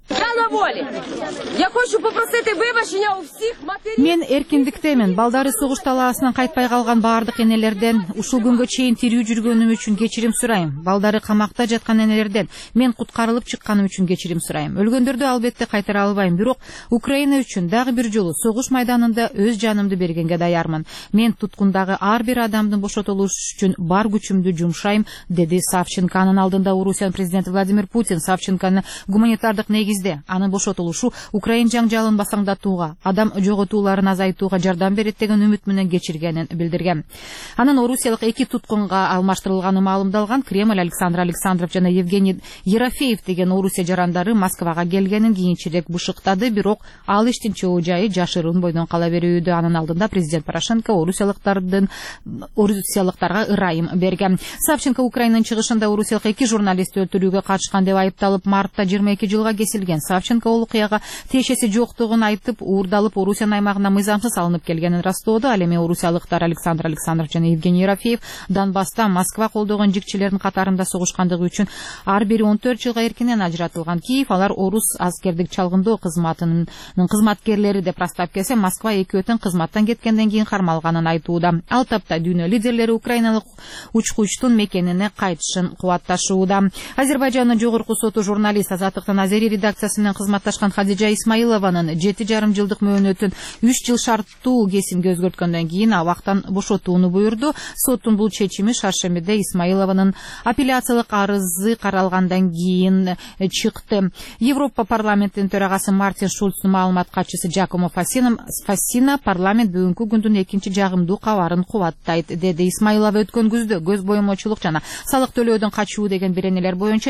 Мен эркиндиктемин. Балдары согуш талаасынан кайтпай калган баардык энелерден ушул күнгө чейин тирүү жүргөнүм үчүн кечирим сурайм. Балдары камакта жаткан энелерден мен куткарылып чыкканым үчүн кечирим сурайм. Өлгөндөрдү албетте кайтара албайм, бирок Украина үчүн дагы бир жолу согуш майданында өз жанымды бергенге даярмын. Мен туткундагы ар бир адамдын бошотулушу үчүн бар күчүмдү жумшайм, деди Савченко. Анын алдында Орусиянын президенти Владимир Путин Савченкону гуманитардык анын бошотулушу Украин жаңжалын басаңдатууга, адам жоготууларын азайтууга жардам берет деген үмүт менен кечиргенин билдирген. Анын орусиялык 2 туткунга алмаштырылганы маалымдалган. Кремль Александр Александров жана Евгений Ерофеев деген Орусия жарандары Москвага келгенин кийинчерээк бышыктады, бирок ал иштин чоо жайы жашыруун бойдон кала берүүдө. Анын алдында президент Порошенко орусиялыктарга ырайым берген. Савченко Украинанын чыгышында орусиялык 2 журналистти өлтүрүүгө катышкан деп айыпталып, мартта 22 жылга кесилген. Савченко ол окуяга тиешеси жоктугун айтып, уурдалып Орусиянын аймагына мыйзамсыз алынып келгенин растоодо. Ал эми орусиялыктар Александр Александров жана Евгений Ерофеев Донбасста Москва колдогон жикчилердин катарында согушкандыгы үчүн ар бири 14 жылга эркинен ажыратылган. Киев алар орус аскердик чалгындоо кызматынын кызматкерлери деп растап келсе, Москва экөөтөн кызматтан кеткенден кийин кармалганын айтууда. Ал тапта дүйнө лидерлери украиналык учкучтун мекенине кайтышын кубатташууда. Азербайжандын жогорку соту журналист Азаттыктын Азери редакциясы менен кызматташкан Хадижа Исмаилованын 7,5 жылдык мөөнөтүн 3 жыл шарттуу кесимге өзгөрткөндөн кийин абактан бошотууну буйрду. Соттун бул чечими шаршембиде Исмаилованын апелляциялык арызы каралгандан кийин чыкты. Европа парламентинин төрагасы Мартин Шульцтун маалымат катчысы Жакомо Фассина парламент бүгүнкү күндүн экинчи жагымдуу кабарын кубаттайт, деди. Исмаилова өткөн күздө көз боемочулук жана салык төлөөдөн качуу деген беренелер боюнча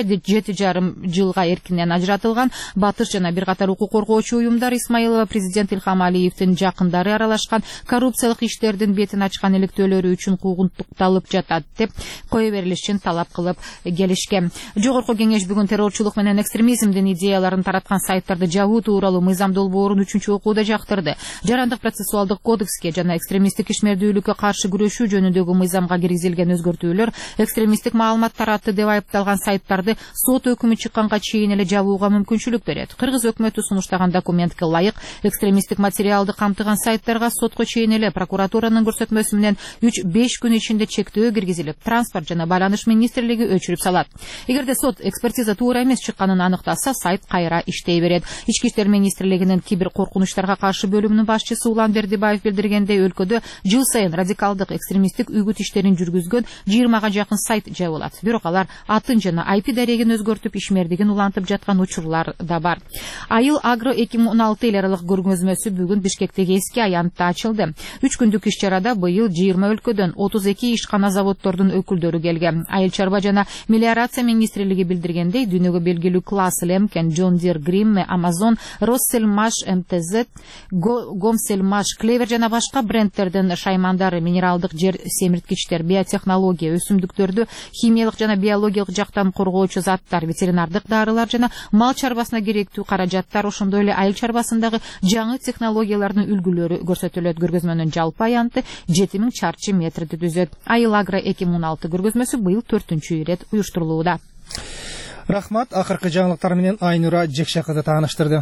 7,5 жылга эркинен ажыратылган. Батыш жана бир катар укук коргоочу уюмдар Исмаилова президент Илхам Алиевдин жакындары аралашкан коррупциялык иштердин бетин ачкан иликтөөлөрү үчүн куугунтукталып жатат деп кое берилишин талап кылып келишкен. Жогорку кеңеш бүгүн террорчулук менен экстремизмдин идеяларын тараткан сайттарды жабуу тууралуу мыйзам долбоорун 3-окууда жактырды. Жарандык процессуалдык кодекске жана экстремисттик ишмердүүлүккө каршы күрөшүү жөнүндөгү мыйзамга киргизилген өзгөртүүлөр экстремисттик маалымат таратты деп айыпталган сайттарды сот өкүмү чыкканга чейин эле жабууга мүмкүнчүлүк берет. Кыргыз өкмөтү сунуштаган документке ылайык экстремисттик материалды камтыган сайттарга сотко чейин эле прокуратуранын көрсөтмөсү менен 3-5 күн ичинде чектөө киргизилип, транспорт жана байланыш министрлиги өчүрүп салат. Эгерде сот экспертиза туура эмес чыкканын аныктаса, сайт кайра иштей берет. Ички иштер министрлигинин кибер коркунучтарга каршы бөлүмүнүн башчысы Улан Бердибаев билдиргендей, өлкөдө жыл сайын радикалдык экстремисттик үгүт иштерин жүргүзгөн 20га жакын сайт жабылат. Бирок алар атын жана IP дарегин өзгөртүп ишмердигин улантып жаткан учурлар да бар. бар. Айыл Агро 2016 эл аралык көргөзмөсү бүгүн Бишкектеги эски аянтта ачылды. 3 күндүк иш-чарада быйыл 20 өлкөдөн 32 ишкана заводдордун өкүлдөрү келген. Айыл чарба жана мелиорация министрлиги билдиргендей, дүйнөгө белгилүү Класс Лемкен, John Deere, Grimme, Amazon, Россельмаш, МТЗ, Гомсельмаш, Клевер жана башка брендтердин шаймандары, минералдык жер семирткичтер, биотехнология, өсүмдүктөрдү химиялык жана биологиялык жактан коргоочу заттар, ветеринардык дарылар жана мал чарбасына керектүү каражаттар, ошондой эле айыл чарбасындагы жаңы технологиялардын үлгүлөрү көрсөтүлөт. Көргөзмөнүн жалпы аянты 7000 чарчы метрди түзөт. Айыл Агро 2016 көргөзмөсү быйыл 4-чү ирет уюштурулууда. Рахмат, акыркы жаңылыктар менен Айнура Жекше кызы тааныштырды.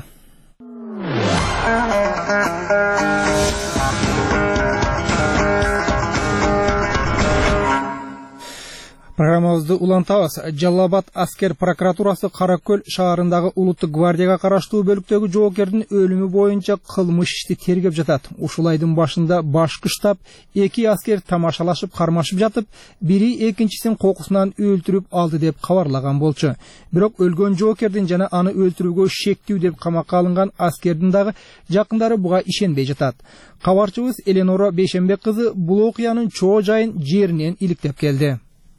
Программабызды улантабыз. Жалал-Абад аскер прокуратурасы Каракөл шаарындагы Улуттук гвардияга караштуу бөлүктөгү жоокердин өлүмү боюнча кылмыш ишти тергеп жатат. Ушул айдын башында башкы штаб 2 аскер тамашалашып кармашып жатып, бири экинчисин кокусунан өлтүрүп алды деп кабарлаган болчу. Бирок өлгөн жоокердин жана аны өлтүрүүгө шектүү деп камакка алынган аскердин дагы жакындары буга ишенбей жатат. Кабарчыбыз Эленора Бейшенбек кызы бул окуянын чоо жайын жеринен иликтеп келди.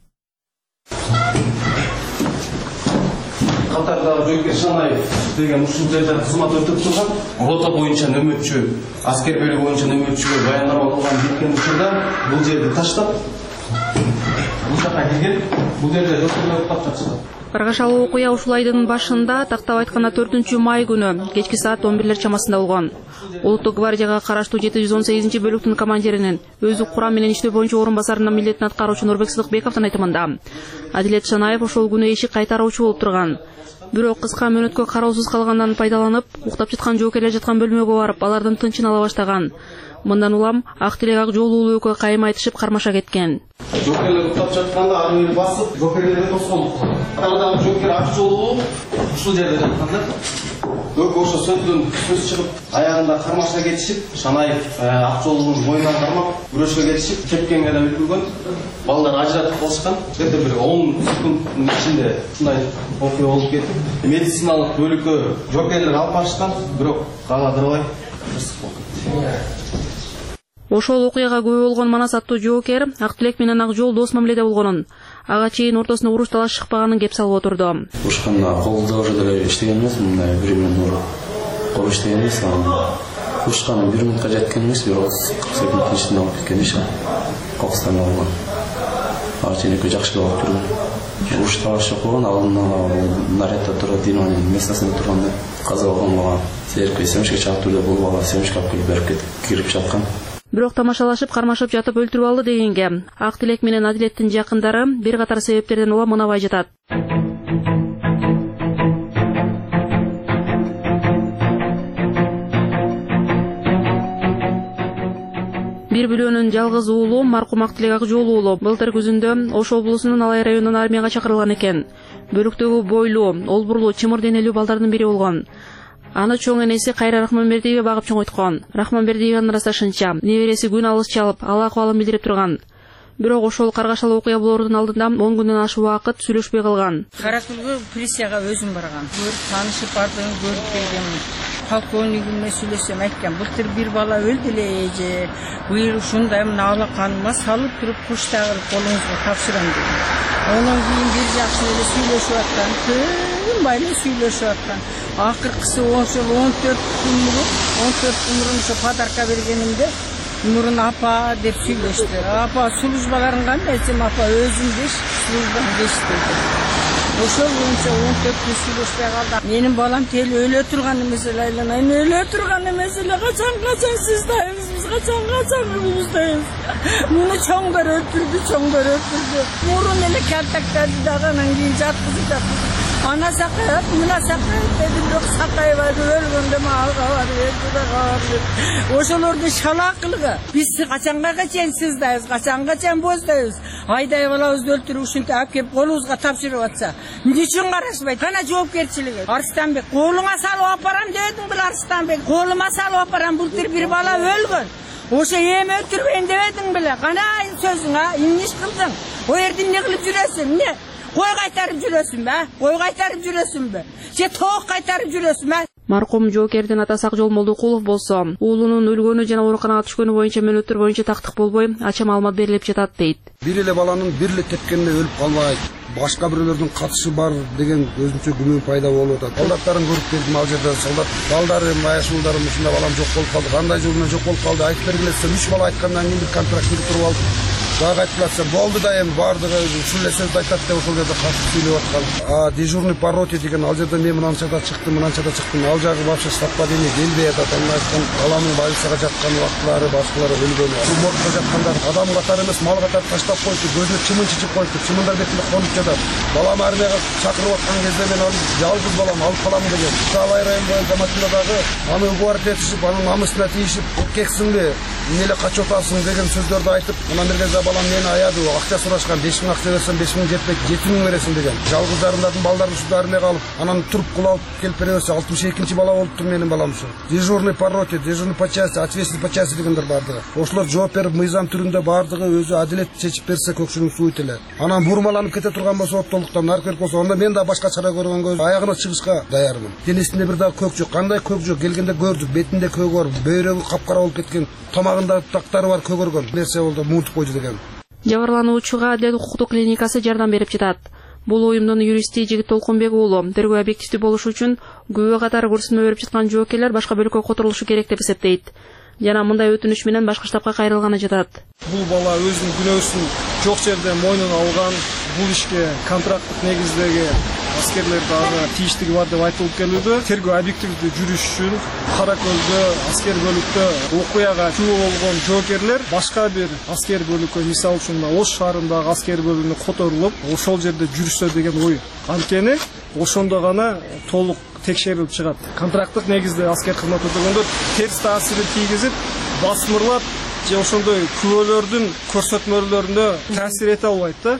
Катардагы жоокер Шанаев деген ушул жерде кызмат өтүп турган рота боюнча нөмөтчү, аскер бөлүгү боюнча нөмөтчүгө баяндама кылган кеткен учурда бул жерди таштап, бул жака келген, бул жерде жоокерлер таптап чыгат. Каргашалуу окуя ушул айдын башында, тактап айтканда 4-май күнү кечки саат 11 чамасында болгон. Улуттук гвардияга караштуу 718-бөлүктүн командиринин өзү курам менен иштөө боюнча орун басарынын милдетин аткаруучу Нурбек Сыдыкбековдун айтымында, Адилет Шанаев ошол күнү эшик кайтаруучу болуп турган. Бирок кыска мөөнөткө кароосуз калгандан пайдаланып, уктап жаткан жоокерлер жаткан бөлмөгө барып, алардын тынчын ала баштаган. Мындан улам ак тилек ак жолуулуу экөө кайым айтышып кармаша кеткен. Жоокерлер уктап жатканда аны эл басып, жоокерлерге тоскоолдук кылган. Катардагы жоокер ак жолуулуу ушул жерде жатканда өкө ошо сөздөн сөз чыгып, аягында кармаша кетишип, Шанаев ак жолуулуун боюнан кармап, күрөшкө кетишип, тепкенге да үлгүргөн. Балдар ажыратып калышкан. Жерде бир 10 секундтун ичинде ушундай окуя болуп кетип, медициналык бөлүккө жоокерлер алып барышкан, бирок кага кырбай кырсык болуп кетти. Ошол окуяга күбө болгон Манас аттуу жоокер ак тилек менен ак жол дос мамиледе болгонун, ага чейин ортосуна уруш талаш чыкпаганын кеп салып отурду. Ушканда колдо уже деле иштеген эмес, мындай 1 минут кол иштеген эмес. Ушканы 1 минутка жеткен эмес, 30 секундтун ичинде болуп кеткен иш. Кокустан болгон. Аченеке жакшы болуп турган. Уруш талаш чыккан, алдынан наретте турат динонун местасында турганда каза болгонго серке семишке чыгып турду, бул бала семишке алып берип кирип жаткан. Бирок тамашалашып кармашып жатып өлтүрүп алды дегенге ак тилек менен Адилеттин жакындары бир катар себептерден улам мынабай жатат. Бир бүлөнүн жалгыз уулу маркум ак тилек ак жол уулу былтыр күзүндө Ош облусунун Алай районунун армияга чакырылган экен. Бөлүктөгү бойлуу, олбурлуу, чымыр денелүү балдардын бири болгон. Аны чоң энеси Кайра Рахманбердиева багып чоңойткон. Рахманбердиеванын ырасташынча, небереси күн алыс чалып, ал акыбалын билдирип турган. Бирок ошол каргашалуу окуя болордун алдында 10 күндөн ашык убакыт сүйлөшпөй калган. Каракөлгө полицияга өзүм барган. Көрүп таанышып бардым, көрүп келгенмин. Полковнигиме сүйлөсөм айткан, былтыр бир бала өлдү эле эже. Быйыл ушундай мына алаканыма салып туруп куштагыр колуңузга тапшырам дедим. Онан кийин бир жакшы эле сүйлөшүп аткан, күн байы сүйлөшүп аткан. Акыркысы ошол 14 күн ошо подарка бергенимде Нурун апа деп сүйлөштү. Апа службаларың кандай десем, апа өзүм деш, службам деш деди. Ошол боюнча 14 күн сүйлөшпөй калды. Менин балам тел өлө турган эмес эле, айланайын өлө турган эмес эле. Качан сиздайбыз, биз качан уюздайбыз. Муну чоңдор өлтүрдү. Мурун эле калтактады дагы, анан кийин жаткызып. Ана сакайт, мына сакайт деди, бирок сакайбады, өлгөндө алга барып, ошолордун шалаакылыгы. Биз качанга чейин сыздайбыз, качан боздойбуз. Айдай балабызды өлтүрүп ушинтип алып келип колубузга тапшырып атса, эмне үчүн карашпайт? Кана жоопкерчилиги. Арыстанбек, колуңа салып апарам дедиң бил Арыстанбек. Колума салып апарам, былтыр бир бала өлгөн. Ошо эми өлтүрбөйүн дебедиң беле? Кана сөзүң, эмне иш кылдың? О жерде эмне кылып жүрөсүң? Эмне? Кой кайтарып жүрөсүнбү? Кой кайтарып жүрөсүнбү? Же тоок кайтарып жүрөсүнбү? Маркум жоокердин атасы Акжол Молдокулов болсо, уулунун өлгөнү жана ооруканага түшкөнү боюнча мөөнөттөр боюнча тактык болбой, ача маалымат берилип жатат дейт. Бир эле баланын бир эле тепкенине өлүп калбайт. Башка бирөөлөрдүн катышы бар деген өзүнчө күмөн пайда болуп атат. Солдаттарын көрүп келдим ал жерде. Солдат балдары, майшуулдары ушунда балам жок болуп калды. Кандай жол менен жок болуп калды? Айтып бергиле, 3 бала айткандан кийин бир контрактты туруп алып. Дагы айтып атса, болду да эми бардыгы ушул сөздү айтат деп ошол жерде каршы сүйлөп аткан. Дежурный по роте деген ал жерде мен мынанчада чыктым. Ал жагы вообще штабка дейин келбей атат. Анын айткан баламын больницага жаткан убактылары, башкалары өлгөн. Бул мортко жатканда адам катары эмес, мал катары таштап коюшту. Көзүнө чымын чычып коюшту. Чымындар бетинде конуп жатат. Балам армияга чакырып аткан кезде мен аны жалгыз балам алып калам деген. Талай район боюнча Матилдагы аны угуарып этишип, анын намысына тийишип, кексиңби, эмне качып атасың деген сөздөрдү айтып, анан бир кезде балам мени аяды, акча сурашкан, 5000 акча берсем 5000 жетпейт, 7000 бересиң деген. Жалгыздардын балдарын ушул армияга алып, анан туруп кул алып келип беребиз. 62-нчи бала болуптур менин балам ушу. Дежурный по роте, дежурный по части, ответственный по части дегендер бардыгы. Ошолор жооп берип, мыйзам түрүндө бардыгы өзү адилет чечип берсе көкшүнүн сууйт эле. Анан бурмаланып кете турган болсо, оттолуктан наркотик болсо, онда мен да башка чара көргөнгө аягына чыгышка даярмын. Денесинде бир дагы көк жок. Кандай көк жок? Келгенде көрдүк, бетинде көк бар, бөйрөгү капкара болуп кеткен, тамагында тактары бар, көгөргөн. Нерсе болду, муутуп койду деген. Жабырлануучуга Адилет укуктук клиникасы жардам берип жатат. Бул уюмдун юристи Жигит Толкунбек уулу тергөө объективдүү болушу үчүн күбө катары көрсөтмө берип жаткан жоокерлер башка бөлүккө которулушу керек деп эсептейт. Жана мындай өтүнүш менен башка штабка кайрылганы жатат. Бул бала өзүнүн күнөөсүн жок жерде мойнуна алган, бул ишке контракттык негиздеги аскерлер дагы тийиштиги бар деп айтылып келүүдө. Тергөө объективдүү жүрүш үчүн Каракөлдө аскер бөлүктө окуяга күбө болгон жоокерлер башка бир аскер бөлүккө, мисалы үчүн Ош шаарындагы аскер бөлүгүнө которулуп, ошол жерде жүрүшсө деген ой. Анткени ошондо гана толук текшерилип чыгат. Контракттык негизде аскер кызмат өтөгөндөр терс таасирин тийгизип, басмырлап же ошондой күбөлөрдүн көрсөтмөлөрүнө таасир эте албайт да.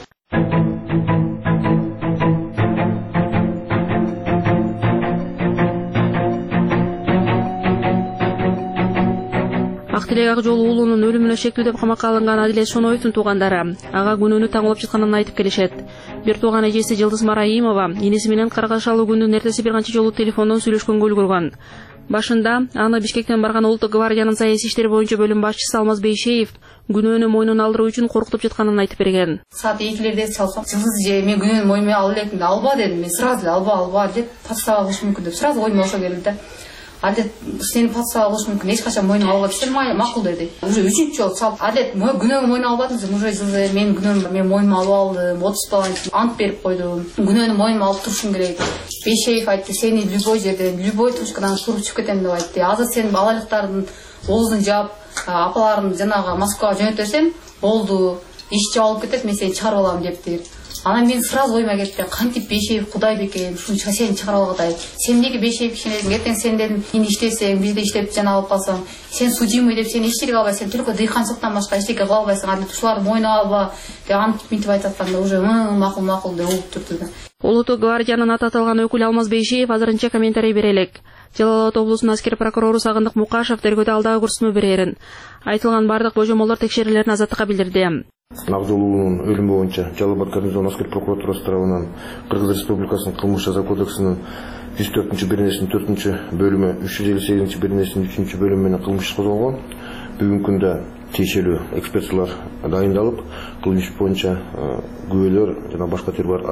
Актилек Акжол уулунун өлүмүнө шектүү деп камакка алынган Адилет Шоноевдун туугандары ага күнөөнү таңылып жатканын айтып келишет. Бир тууган эжеси Жылдыз Мараимова энеси менен каргашалуу күндүн эртеси бир канча жолу телефондон сүйлөшкөнгө үлгүргөн. Башында аны Бишкектен барган Улуттук гвардиянын саясий иштер боюнча бөлүм башчысы Алмаз Бейшеев күнөөнү мойнуна алдыруу үчүн коркутуп жатканын айтып берген. Саат 2-лерде чалсам, Жылдыз же мен күнөөнү мойнума алып элем, алба дедим. Мен сразу алба деп подстава кылыш мүмкүн деп сразу ойыма ошо келди да. Адет сени подстава кылыш мүмкүн, эч качан мойнума албай десем, макул деди. Уже 3-үнчү жолу чалып, Адет күнөөнү мойнума албадым, уже Жылдыз мен күнөөнү мен мойнума алып алдым, 30 баланы ант берип койдум. Күнөөнү мойнума алып турушум керек. Бейшеев айтты, сени любой жерден, любой точкадан туруп чыгып кетем деп айтты. Азыр сен балалыктардын оозун жаап, апаларын жанагы Москвага жөнөтөсөң, болду, иш жабылып кетет, мен сени чыгарып алам депти. Анан мен сразу ойыма кетти, кантип Бейшеев Кудай бекен, ушуну сени чыгарып алгадай. Сен эмнеге Бейшеев ишенесиң? Эртең сен дедим, мен иштесең, бизде иштеп жана алып калсаң, сен судимый деп сен эчтеке албайсың, сен только дыйканчылыктан башка эчтеке кыла албайсың. Адет ушуларды мойнуна алба деп антип минтип айтып атканда уже макул деп угуп турду да. Улуттук гвардиянын аты аталган өкүл Алмаз Бейшеев азырынча комментарий бере элек. Жалал Абад облусунун аскер прокурору Сагындык Мукашев тергөөдө алдагы көрсөтмө берерин. Айтылган бардык божомолдор текшерилерин азаттыкка билдирди. Акжол уулунун өлүмү боюнча Жалал Абад гарнизон аскер прокуратурасы тарабынан Кыргыз Республикасынын кылмыш жаза кодексинин 104-беренесинин 4-бөлүмү 358-беренесинин 3-бөлүмү менен кылмыш иш козголгон. Бүгүнкү күндө тиешелүү экспертиялар дайындалып, кылмыш боюнча күбөлөр жана башка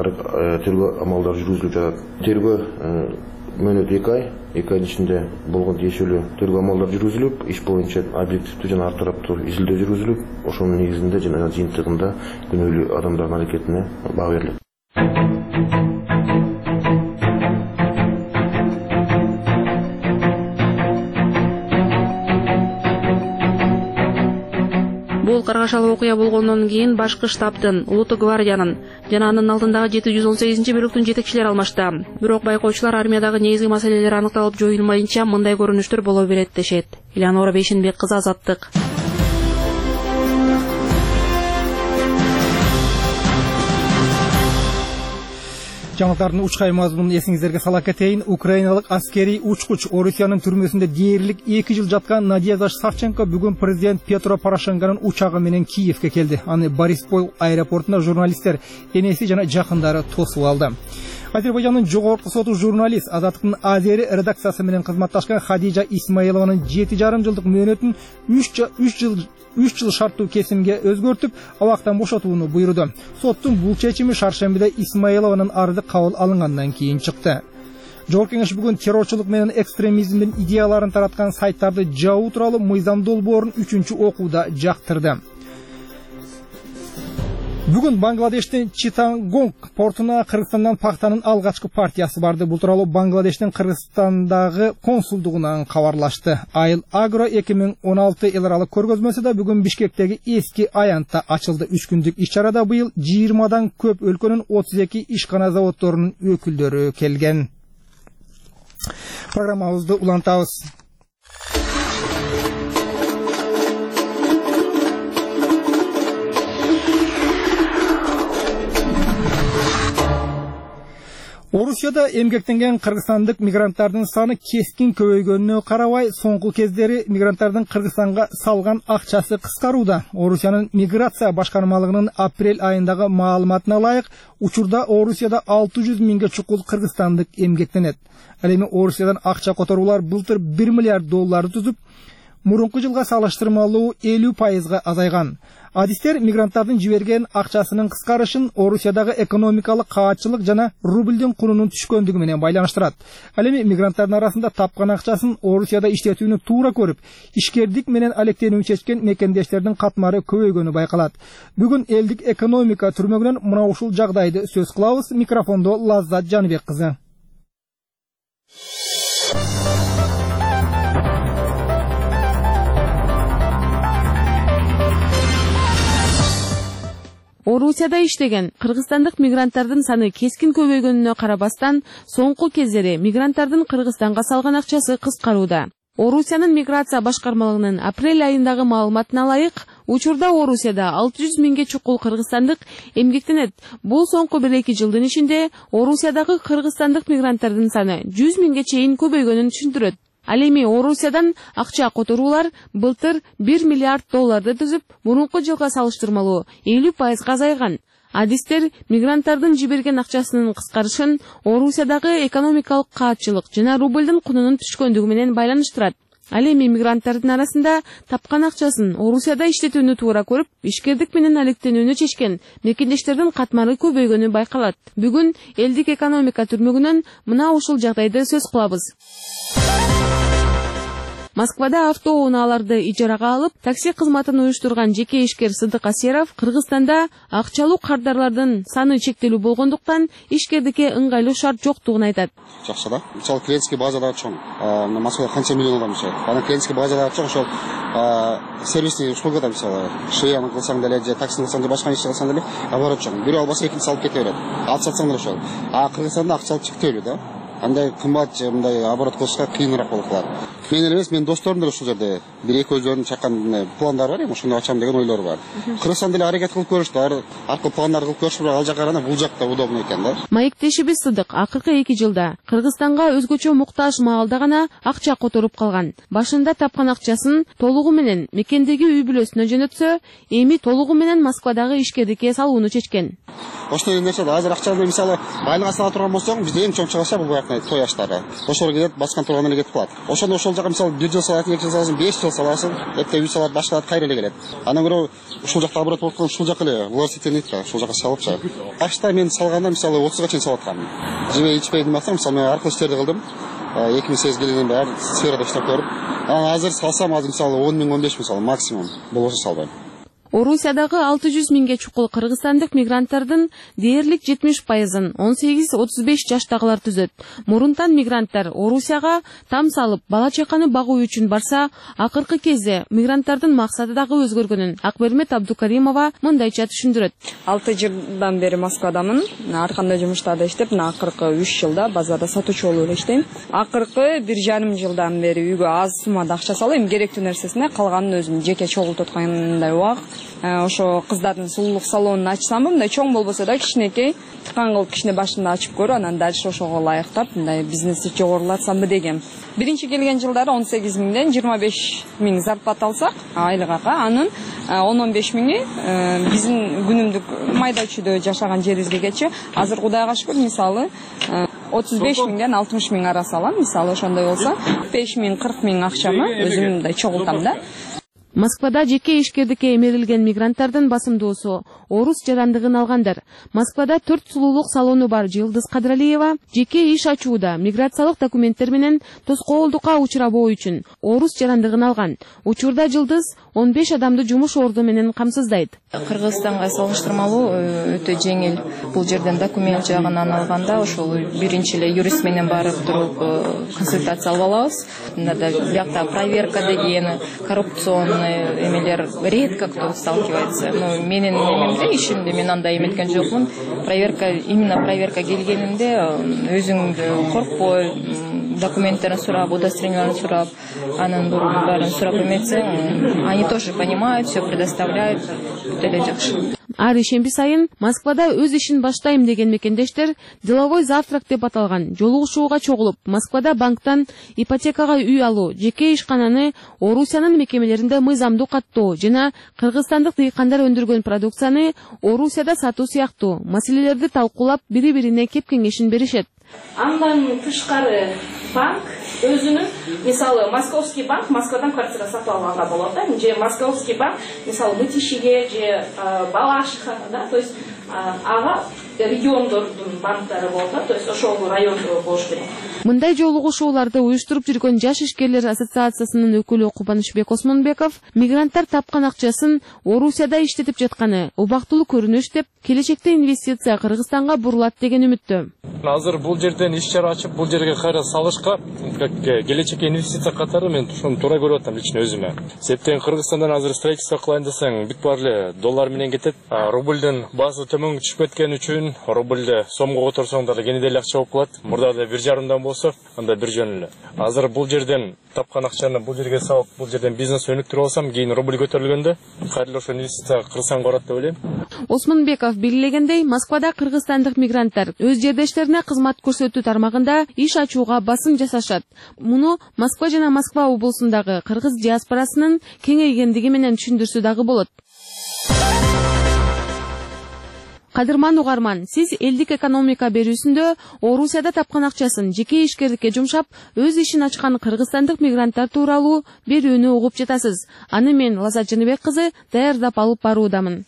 тергөө амалдары жүргүзүлүп жатат. Тергөө мөөнөт 2 ай, 2 айдын ичинде болгон тиешелүү тергөө амалдары жүргүзүлүп, иш боюнча объективдүү жана ар тараптуу изилдөө жүргүзүлүп, ошонун негизинде жана жыйынтыгында күнөөлүү адамдардын аракетине баа берилет. Бул каргашалуу окуя болгондон кийин башкы штабтын, Улуттук гвардиянын жана анын алдындагы 718-бөлүктүн жетекчилери алмашты. Бирок байкоочулар армиядагы негизги маселелер аныкталып жоюлмайынча мындай көрүнүштөр боло берет дешет. Иланора Бейшенбек кызы, Азаттык. Жаңалықтардың учкай мазмунун эсиңиздерге сала кетейин. Украиналык аскерий учкуч Орусиянын түрмөсүндө дээрлик 2 жыл жаткан Надежда Савченко бүгүн президент Петро Порошенконун учагы менен Киевке келди. Аны Борисполь аэропортунда журналисттер, энеси жана жакындары тосуп алды. Азербайжандын жогорку соту журналист Азаттыктын Азери редакциясы менен кызматташкан Хадижа Исмаилованын 7,5 жылдык мөөнөтүн 3 жыл шарттуу кесимге өзгөртүп, абактан бошотууну буйруду. Соттун бул чечими шаршембиде Исмаилованын арызы кабыл алынгандан кийин чыкты. Жогорку кеңеш бүгүн террорчулук менен экстремизмдин идеяларын тараткан сайттарды жабуу тууралуу мыйзам долбоорун 3-окууда жактырды. Бүгүн Бангладештин Читтагонг портуна Кыргызстандан пактанын алгачкы партиясы барды. Бул тууралуу Бангладештин Кыргызстандагы консулдугунан кабарлашты. Айыл Агро 2016 эл аралык көргөзмөсү да бүгүн Бишкектеги эски аянтта ачылды. 3 күндүк иш-чарада быйыл 20дан көп өлкөнүн 32 ишкана заводдорунун өкүлдөрү келген. Программабызды улантабыз. Орусияда эмгектенген кыргызстандык мигранттардын саны кескин көбөйгөнүнө карабай, соңку кездери мигранттардын Кыргызстанга салган акчасы кыскарууда. Орусиянын миграция башкармалыгынын апрель айындагы маалыматына ылайык, учурда Орусияда 600 миңге чукул кыргызстандык эмгектенет. Ал эми Орусиядан акча которуулар былтыр 1 миллиард долларды түзүп, мурунку жылга салыштырмалуу 50% азайган. Адистер мигранттардын жиберген акчасынын кыскарышын Орусиядагы экономикалык каатчылык жана рубльдин курунун түшкөндүгү менен байланыштырат. Ал эми мигранттардын арасында тапкан акчасын Орусияда иштетүүнү туура көрүп, ишкердик менен алектенүүнү чечкен мекендештердин катмары көбөйгөнү байкалат. Бүгүн элдик экономика түрмөгүнөн мына ушул жагдайды сөз кылабыз. Микрофондо Лаззат Жаныбек кызы. Орусияда иштеген кыргызстандык мигранттардын саны кескин көбөйгөнүнө карабастан, соңку кездери мигранттардын Кыргызстанга салган акчасы кыскарууда. Орусиянын миграция башкармалыгынын апрель айындагы маалыматына ылайык, учурда Орусияда 600 миңге чукул кыргызстандык эмгектенет. Бул соңку 1-2 жылдын ичинде Орусиядагы кыргызстандык мигранттардын саны 100 миңге чейин көбөйгөнүн түшүндүрөт. Ал эми Орусиядан акча которуулар былтыр 1 миллиард долларды түзүп, мурунку жылга салыштырмалуу 50% азайган. Адистер мигранттардын жиберген акчасынын кыскарышын Орусиядагы экономикалык каатчылык жана рубльдин кунунун түшкөндүгү менен байланыштырат. Ал эми мигранттардын арасында тапкан акчасын Орусияда иштетүүнү туура көрүп, ишкердик менен алектенүүнү чечкен мекендештердин катмары көбөйгөнү байкалат. Бүгүн элдик экономика түрмөгүнөн мына ушул жагдайды сөз кылабыз. Москвада автоунааларды ижарага алып, такси кызматын уюштурган жеке ишкер Сыдык Асеров Кыргызстанда акчалуу кардарлардын саны чектелүү болгондуктан ишкердикке ыңгайлуу шарт жоктугун айтат. Жакшы да. Мисалы клиентский базада чоң. Москвада канча миллион адам жашайт. Ана клиентский базада чоң, ошол сервисный услугада мисалы шеяны кылсаң деле, же таксини кылсаң, же башка иш кылсаң деле, оборот чоң. Бирөө албаса экинчиси алып кете берет. Алып сатсаң деле ошол. Кыргызстанда акчалык чектелүү да. Андай кымбат же мындай оборот кылышка кыйыныраак болуп калат. Мен эле эмес, менин досторум деле ушул жерде бир-эки өздөрүнүн чаккан пландары бар, эми ошондой ачам деген ойлор бар. Кыргызстан деле аракет кылып көрүштү, аркылуу пландар кылып көрүштү, бирок ал жакка караганда бул жакта удобный экен да. Маектешибиз Сыдык акыркы 2 жылда Кыргызстанга өзгөчө муктаж маалда гана акча которуп калган. Башында тапкан акчасын толугу менен мекендеги үй бүлөсүнө жөнөтсө, эми толугу менен Москвадагы ишкердикке салууну чечкен. Ошондой нерсе азыр акчаны мисалы байлыга сала турган болсоң, бизде эң чоң чыгыш бул баякта той аштары. Ошол кетет, баскан турган эле кетип калат. Ошондо ошол жака мисалы 1 жыл саласың, 2 жыл саласың, 5 жыл саласың, эртең үй салат, башкалат кайра эле келет. Андан көрө ушул жакта оборот болуп калып, ушул жака эле велосипедин да, ушул жака салыпчы. Башта мен салганда мисалы 30га чейин салып аткам. Жебей ичпей демасам, мисалы мен аркылуу иштерди кылдым. 2008 жылдан бери сферада иштеп көрүп, азыр салсам, азыр мисалы 10 миң, 15 миң максимум. Болбосо салбайм. Орусиядагы 600 миңге чукул кыргызстандык мигранттардын дээрлик 70%-ын 18-35 жаштагылар түзөт. Мурунтан мигранттар Орусияга там салып, бала чаканы багуу үчүн барса, акыркы кезде мигранттардын максаты дагы өзгөргөнүн Акбермет Абдукаримова мындайча түшүндүрөт. 6 жылдан бери Москвадамын. Ар кандай жумуштарда иштеп, акыркы 3 жылда базарда сатуучу болуп иштейм. Акыркы 1,5 жылдан бери үйгө аз суммада акча салып, керектүү нерсесине калганын өзүм жеке чогултуп аткандай убакыт. ошо кыздардын сулуулук салонун ачсамбы, мындай чоң болбосо да кичинекей тыкан кылып кичине башында ачып көрүп, анан дальше ошого ылайыктап мындай бизнести жогорулатсамбы дегем. Биринчи келген жылдары 18 миңден 25 миң зарплата алсак, айлык акы, анын 10-15 миңи биздин күнүмдүк майда чүйдө жашаган жерибизге кетчү. Азыр Кудайга шүкүр, мисалы 35 миңден 60 миң арасы алам, мисалы ошондой болсо 5 миң 40 миң акчамы өзүм мындай чогултам да. Москвада жеке ишкердикке эмерилген мигранттардын басымдуусу орус жарандыгын алгандар. Москвада 4 сулуулук салону бар Жылдыз Кадралиева жеке иш ачууда миграциялык документтер менен тоскоолдукка учурабоо үчүн орус жарандыгын алган. Учурда Жылдыз 15 адамды жумуш орду менен камсыздайт. Кыргызстанга салыштырмалуу өтө жеңил. Бул жерден документ жагынан алганда ошол биринчи эле юрист менен барып туруп консультация алып алабыз. Биякта проверка деген, коррупционный эмелер редко кто сталкивается. Но менин эмемде, ишимде мен андай эметкен жокмун. Именно проверка келгенинде өзүңдү коркпой, документтерин сурап, удостоверенияларын сурап, анын баарын сурап эметсең, они тоже понимают, все предоставляют. Ар ишемби сайын Москвада өз ишин баштайм деген мекендештер деловой завтрак деп аталган жолугушууга чогулуп, Москвада банктан ипотекага үй алуу, жеке ишкананы Орусиянын мекемелеринде мыйзамдуу каттоо жана кыргызстандык дыйкандар өндүргөн продукцияны Орусияда сатуу сыяктуу маселелерди талкуулап, бири-бирине кеп кеңешин беришет. Андан тышкары банк өзүнүн, мисалы, Московский банк Москвадан квартира сатып алганга болот да, же Московский банк, мисалы, Мытишиге, же Балашихага, да, то есть ага региондордун банктары болот да, то есть ошол райондо болуш керек. Мындай жолугушууларды уюштуруп жүргөн Жаш ишкерлер ассоциациясынын өкүлү Кубанычбек Осмонбеков мигранттар тапкан акчасын Орусияда иштетип жатканы убактылуу көрүнүш деп, келечекте инвестиция Кыргызстанга бурулат деген үмүттө. Азыр бул жерден иш чара ачып, бул жерге кайра салышка келечекке инвестиция катары мен ошону туура көрүп атам лично өзүмө. Себептен Кыргызстандан азыр строительство кылайын десең, бүт баары эле доллар менен кетет. Рубльдин баасы төмөн түшүп кеткен үчүн рубльди сомго которсоңдар кенеде эле акча болуп калат. Мурда да 1,5 болсо, анда бир жөн эле. Азыр бул жерден тапкан акчаны бул жерге салып, бул жерден бизнес өнүктүрүп алсам, кийин рубль көтөрүлгөндө кайра ошо инвестиция Кыргызстанга барат деп ойлойм. Осмонбеков белгилегендей, Москвада кыргызстандык мигранттар өз жердештерине кызмат көрсөтүү тармагында иш ачууга басым жасашат. Муну Москва жана Москва облусундагы кыргыз диаспорасынын кеңейгендиги менен түшүндүрсө дагы болот. Кадырман угарман, сиз элдик экономика берүүсүндө Орусияда тапкан акчасын жеке ишкердикке жумшап, өз ишин ачкан кыргызстандык мигранттар тууралуу берүүнү угуп жатасыз. Аны мен Лазат Жаныбек кызы даярдап алып баруудамын.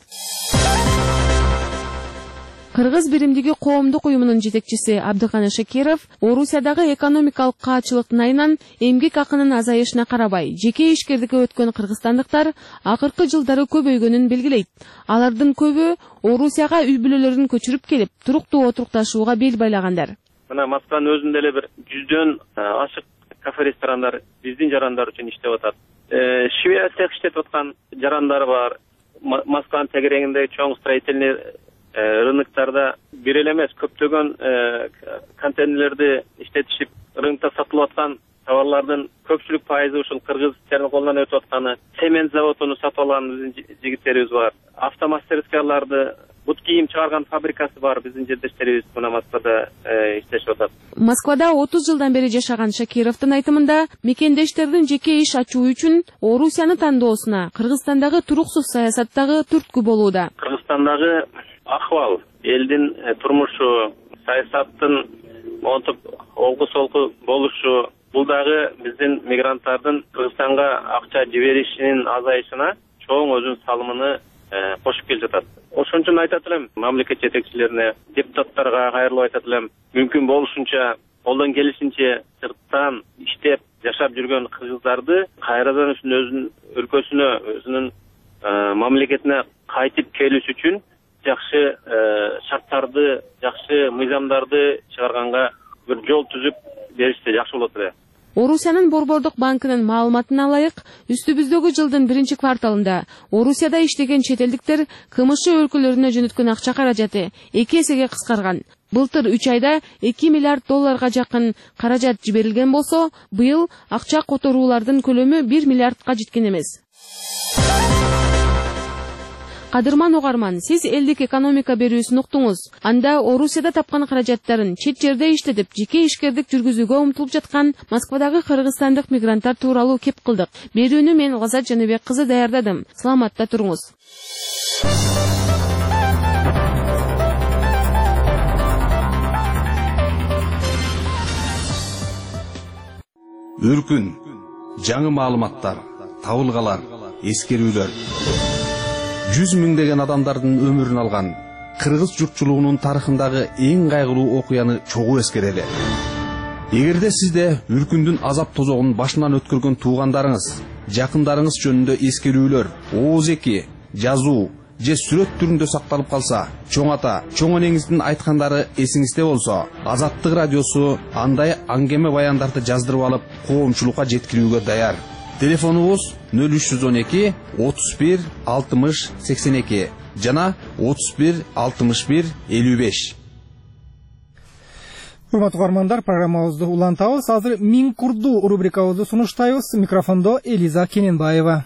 Кыргыз биримдиги коомдук уюмунун жетекчиси Абдыканы Шакиров Орусиядагы экономикалык каачылыктын айынан эмгек акынын азайышына карабай, жеке ишкердикке өткөн кыргызстандыктар акыркы жылдары көбөйгөнүн белгилейт. Алардын көбү Орусияга үй бүлөлөрүн көчүрүп келип, туруктуу отурукташууга бел байлагандар. Мына Москванын өзүндө эле бир 100дөн ашык кафе-ресторандар биздин жарандар үчүн иштеп атат. Швея цех иштетип аткан жарандар бар. Москванын тегерегинде чоң строительный рыноктарда бир эле эмес, көптөгөн контейнерлерди иштетишип, рынокто сатылып аткан товарлардын көпчүлүк пайызы ушул кыргызчардын колунан өтүп атканы. Цемент заводун сатып алган биздин жигиттерибиз бар. Автомастерскаларды, бут кийим чыгарган фабрикасы бар биздин жердештерибиз мына Москвада иштешип атат. Москвада 30 жылдан бери жашаган Шакировдун айтымында, мекендештердин жеке иш ачуу үчүн Орусияны тандоосуна Кыргызстандагы туруксуз саясаттагы түрткү болууда. Кыргызстандагы ахвал, элдин турмушу, саясаттын монтуп олку-солку болушу, бул дагы биздин мигранттардын Кыргызстанга акча жиберишинин азайышына чоң өзүнүн салымын кошуп келе жатат. Ошон үчүн айтат элем мамлекет жетекчилерине, депутаттарга кайрылып айтат элем, мүмкүн болушунча, колдон келишинче сырттан иштеп жашап жүргөн кыргыздарды кайрадан өзүнүн өлкөсүнө, өзүнүн мамлекетине кайтып келиш үчүн жакшы шарттарды, жакшы мыйзамдарды чыгарганга бир жол түзүп беришсе жакшы болот эле. Орусиянын Борбордук банкынын маалыматына ылайык, үстүбүздөгү жылдын 1-кварталында Орусияда иштеген чет элдиктер КМШ өлкөлөрүнө жөнөткөн акча каражаты 2 эсеге кыскарган. Былтыр 3 айда 2 миллиард долларга жакын каражат жиберилген болсо, быйыл акча которуулардын көлөмү 1 миллиардка жеткен эмес. Кадырман угарман, сиз элдик экономика берүүсүн уктуңуз. Анда Орусияда тапкан каражаттарын чет жерде иштетип, жеке ишкердик жүргүзүүгө умтулуп жаткан Москвадагы кыргызстандык мигранттар тууралуу кеп кылдык. Берүүнү мен Лазат Жаныбек кызы даярдадым. Саламатта туруңуз. Өркүн, жаңы маалыматтар, табылгалар, эскерүүлөр. 100 миңдеген адамдардын өмүрүн алган кыргыз журтчулугунун тарыхындагы эң кайгылуу окуяны чогуу эскерели. Эгерде сизде Үркүндүн азап тозогун башынан өткөргөн туугандарыңыз, жакындарыңыз жөнүндө эскерүүлөр, ооз-эки, жазуу же сүрөт түрүндө сакталып калса, чоң ата, чоң энеңиздин айткандары эсиңизде болсо, Азаттык радиосу андай аңгеме баяндарды жаздырып алып, коомчулукка жеткирүүгө даяр. Телефонубуз 0312 31 60 82 жана 31 61 55. Урматтуу угармандар, программабызды улантабыз. Азыр Миң курду рубрикабызды сунуштайбыз. Микрофондо Элиза Кененбаева.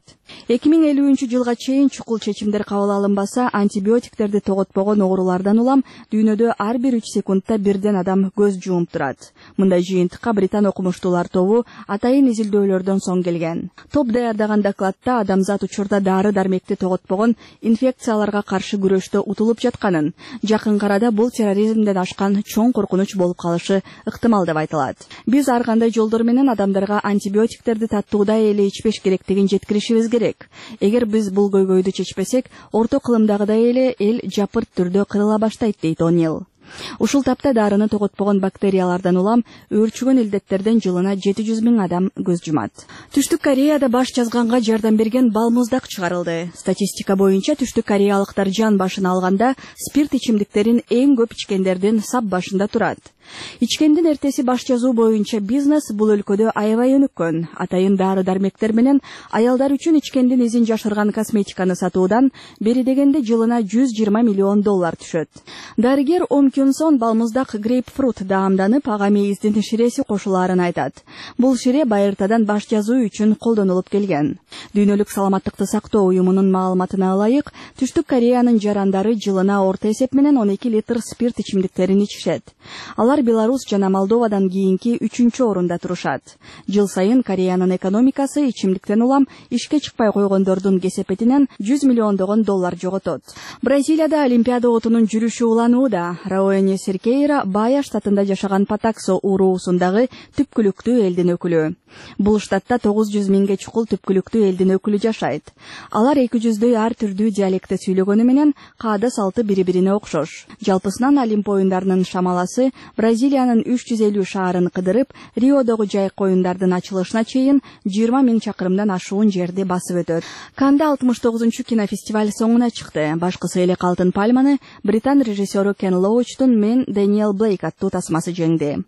2050 жылга чейин чукул чечимдер кабыл алынбаса, антибиотиктерди тоготпогон оорулардан улам дүйнөдө ар бир 3 секундта бирден адам көз жумуп турат. Мындай жыйынтыкка Британ окумуштуулар тобу атайын изилдөөлөрдөн соң келген. Топ даярдаган докладта адамзат учурда дары-дармекти тоготпогон инфекцияларга каршы күрөштө утулуп жатканын, жакын арада бул терроризмден ашкан чоң коркунуч болуп калышы ыктымал деп айтылат. Биз ар кандай жолдор менен адамдарга антибиотиктерди таттуудай эле ичпеш керектигин жеткиришибиз керек. Эгер биз бул көйгөйдү чечпесек, орто кылымдагыдай эле эл жапырт түрдө кырыла баштайт дейт О'Нил. Ушул тапта дарыны тоготпогон бактериялардан улам өөрчүгөн илдеттерден жылына 700 миң адам көз жумат. Түштүк Кореяда баш жазганга жардам берген балмуздак чыгарылды. Статистика боюнча Түштүк Кореялыктар жан башына алганда спирт ичимдиктерин эң көп ичкендердин сап башында турат. Ичкендин эртеси баш жазуу боюнча бизнес бул өлкөдө аябай өнүккөн. Атайын дары-дармектер менен аялдар үчүн ичкендин изин жашырган косметиканы сатуудан бери дегенде жылына $120 миллион түшөт. Дарыгер Ом Кюнсон балмуздак грейпфрут даамданып, ага мейиздин ширеси кошулаарын айтат. Бул шире байыртадан баш жазуу үчүн колдонулуп келген. Дүйнөлүк саламаттыкты сактоо уюмунун маалыматына ылайык, Түштүк Кореянын жарандары жылына орто эсеп менен 12 литр спирт ичимдиктерин ичишет. Алар Беларусь жана Молдовадан кийинки 3-чү орунда турушат. Жыл сайын Кореянын экономикасы ичимдиктен улам ишке чыкпай койгондордун кесепетинен $100 миллиондогон доллар жоготот. Бразилияда Олимпиада отунун жүрүшү уланууда. Рауэне Серкейра Бая штатында жашаган Патаксо уруусундагы түпкүлүктүү элдин өкүлү. Бул штатта 900 миңге чукул түпкүлүктүү элдин өкүлү жашайт. Алар 200дөй ар түрдүү диалектте сүйлөгөнү менен каада салты бири-бирине окшош. Жалпысынан Олимп оюндарынын шамаласы Бразилиянын 350 шаарын кыдырып, Риодогу жайык оюндардын ачылышына чейин 20 миң чакырымдан ашуун жерди басып өтөт. Канда 69-чу кинофестиваль соңуна чыкты. Башкысы элек Алтын пальманы британ режиссеру Кен Лоучтун «Мен Дэниел Блейк» аттуу тасмасы жеңди.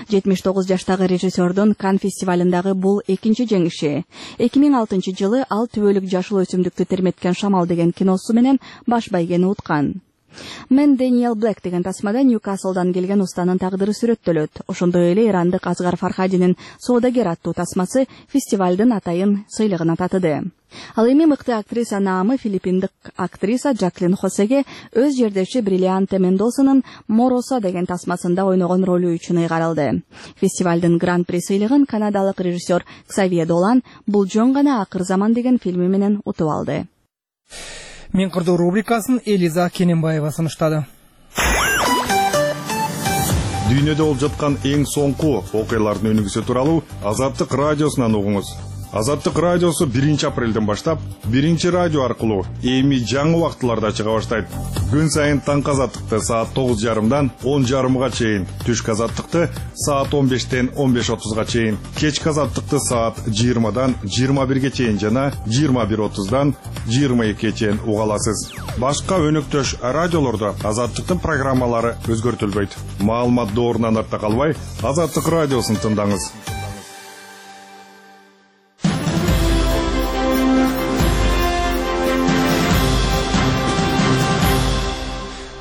79 жаштагы режиссердун Кан фестивалындагы бул экинчи жеңиши. 2006 жылы ал түбөлүк жашыл өсүмдүктү терметкен шамал деген киносу менен баш байгени уткан. «Мен Дэниел Блэк» деген тасмада Ньюкаслдан келген устанын тагдыры сүрөттөлөт. Ошондой эле ирандык Азгар Фархадинин «Соодагер» аттуу тасмасы фестивалдын атайын сыйлыгына татыды. Ал эми мыкты актриса наамы филиппиндик актриса Жаклин Хосеге өз жердеши Бриллианте Мендосанын «Мороса» деген тасмасында ойногон ролу үчүн ыйгарылды. Фестивалдын гран-при сыйлыгын канадалык режиссер Ксавье Долан «Бул жөн гана акыр заман» деген фильми менен утуп алды. Миң курду рубрикасын Элиза Кененбаева сунуштады. Дүйнөдө болуп жаткан эң соңку окуялардын өнүгүүсү тууралуу Азаттык радиосунан угуңуз. Азаттык радиосу 1 апрелден баштап 1 радио аркылуу эми жаңы убактыларда чыга баштайт. Күн сайын таңкы азаттыкты саат 9:30дан 10:30га чейин, түшкү азаттыкты саат 15-тен 15:30га чейин, кечки азаттыкты саат 20-дан 21-ге чейин жана 21:30дан 22-ге чейин уга аласыз. Башка өнөктөш радиолордо азаттыктын программалары өзгөртүлбөйт. Маалымат доорунан артта калбай, Азаттык радиосун тыңдаңыз.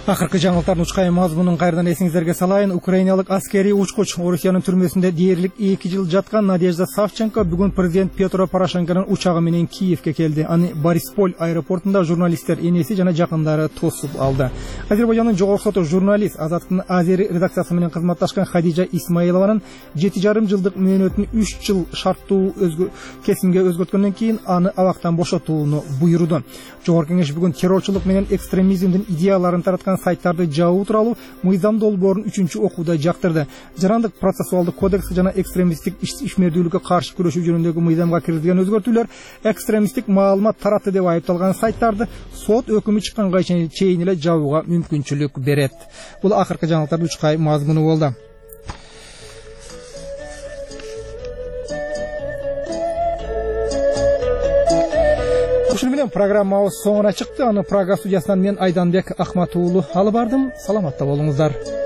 Акыркы жаңылыктардын учкай мазмунун кайрадан эсиңиздерге салайын. Украиналык аскерий учкуч Орусиянын түрмөсүндө дээрлик 2 жыл жаткан Надежда Савченко бүгүн президент Петро Порошенконун учагы менен Киевке келди. Аны Борисполь аэропортунда журналисттер энеси жана жакындары тосуп алды. Азербайжандын жогорку соту журналист Азаттыктын Азери редакциясы менен кызматташкан Хадижа Исмаилованын 7,5 жылдык мөөнөтүн 3 жыл шарттуу кесимге өзгөрткөндөн кийин аны абактан бошотууну буйруду. Жогорку кеңеш бүгүн террорчулук менен экстремизмдин идеяларын тараткан сайттарды жабуу тууралуу мыйзам долбоорун 3-окууда жактырды. Жарандык процессуалдык кодекс жана экстремисттик ишмердүүлүккө каршы күрөшүү жөнүндөгү мыйзамга киргизилген өзгөртүүлөр экстремисттик маалымат таратты деп айыпталган сайттарды сот өкүмү чыкканга чейин эле жабууга мүмкүнчүлүк берет. Бул акыркы жаңылыктардын учкай мазмуну болду. Ушуну менен программабыз соңуна чыкты. Аны Прага студиясынан мен Айданбек Акматуулу алып бардым. Саламатта болуңуздар.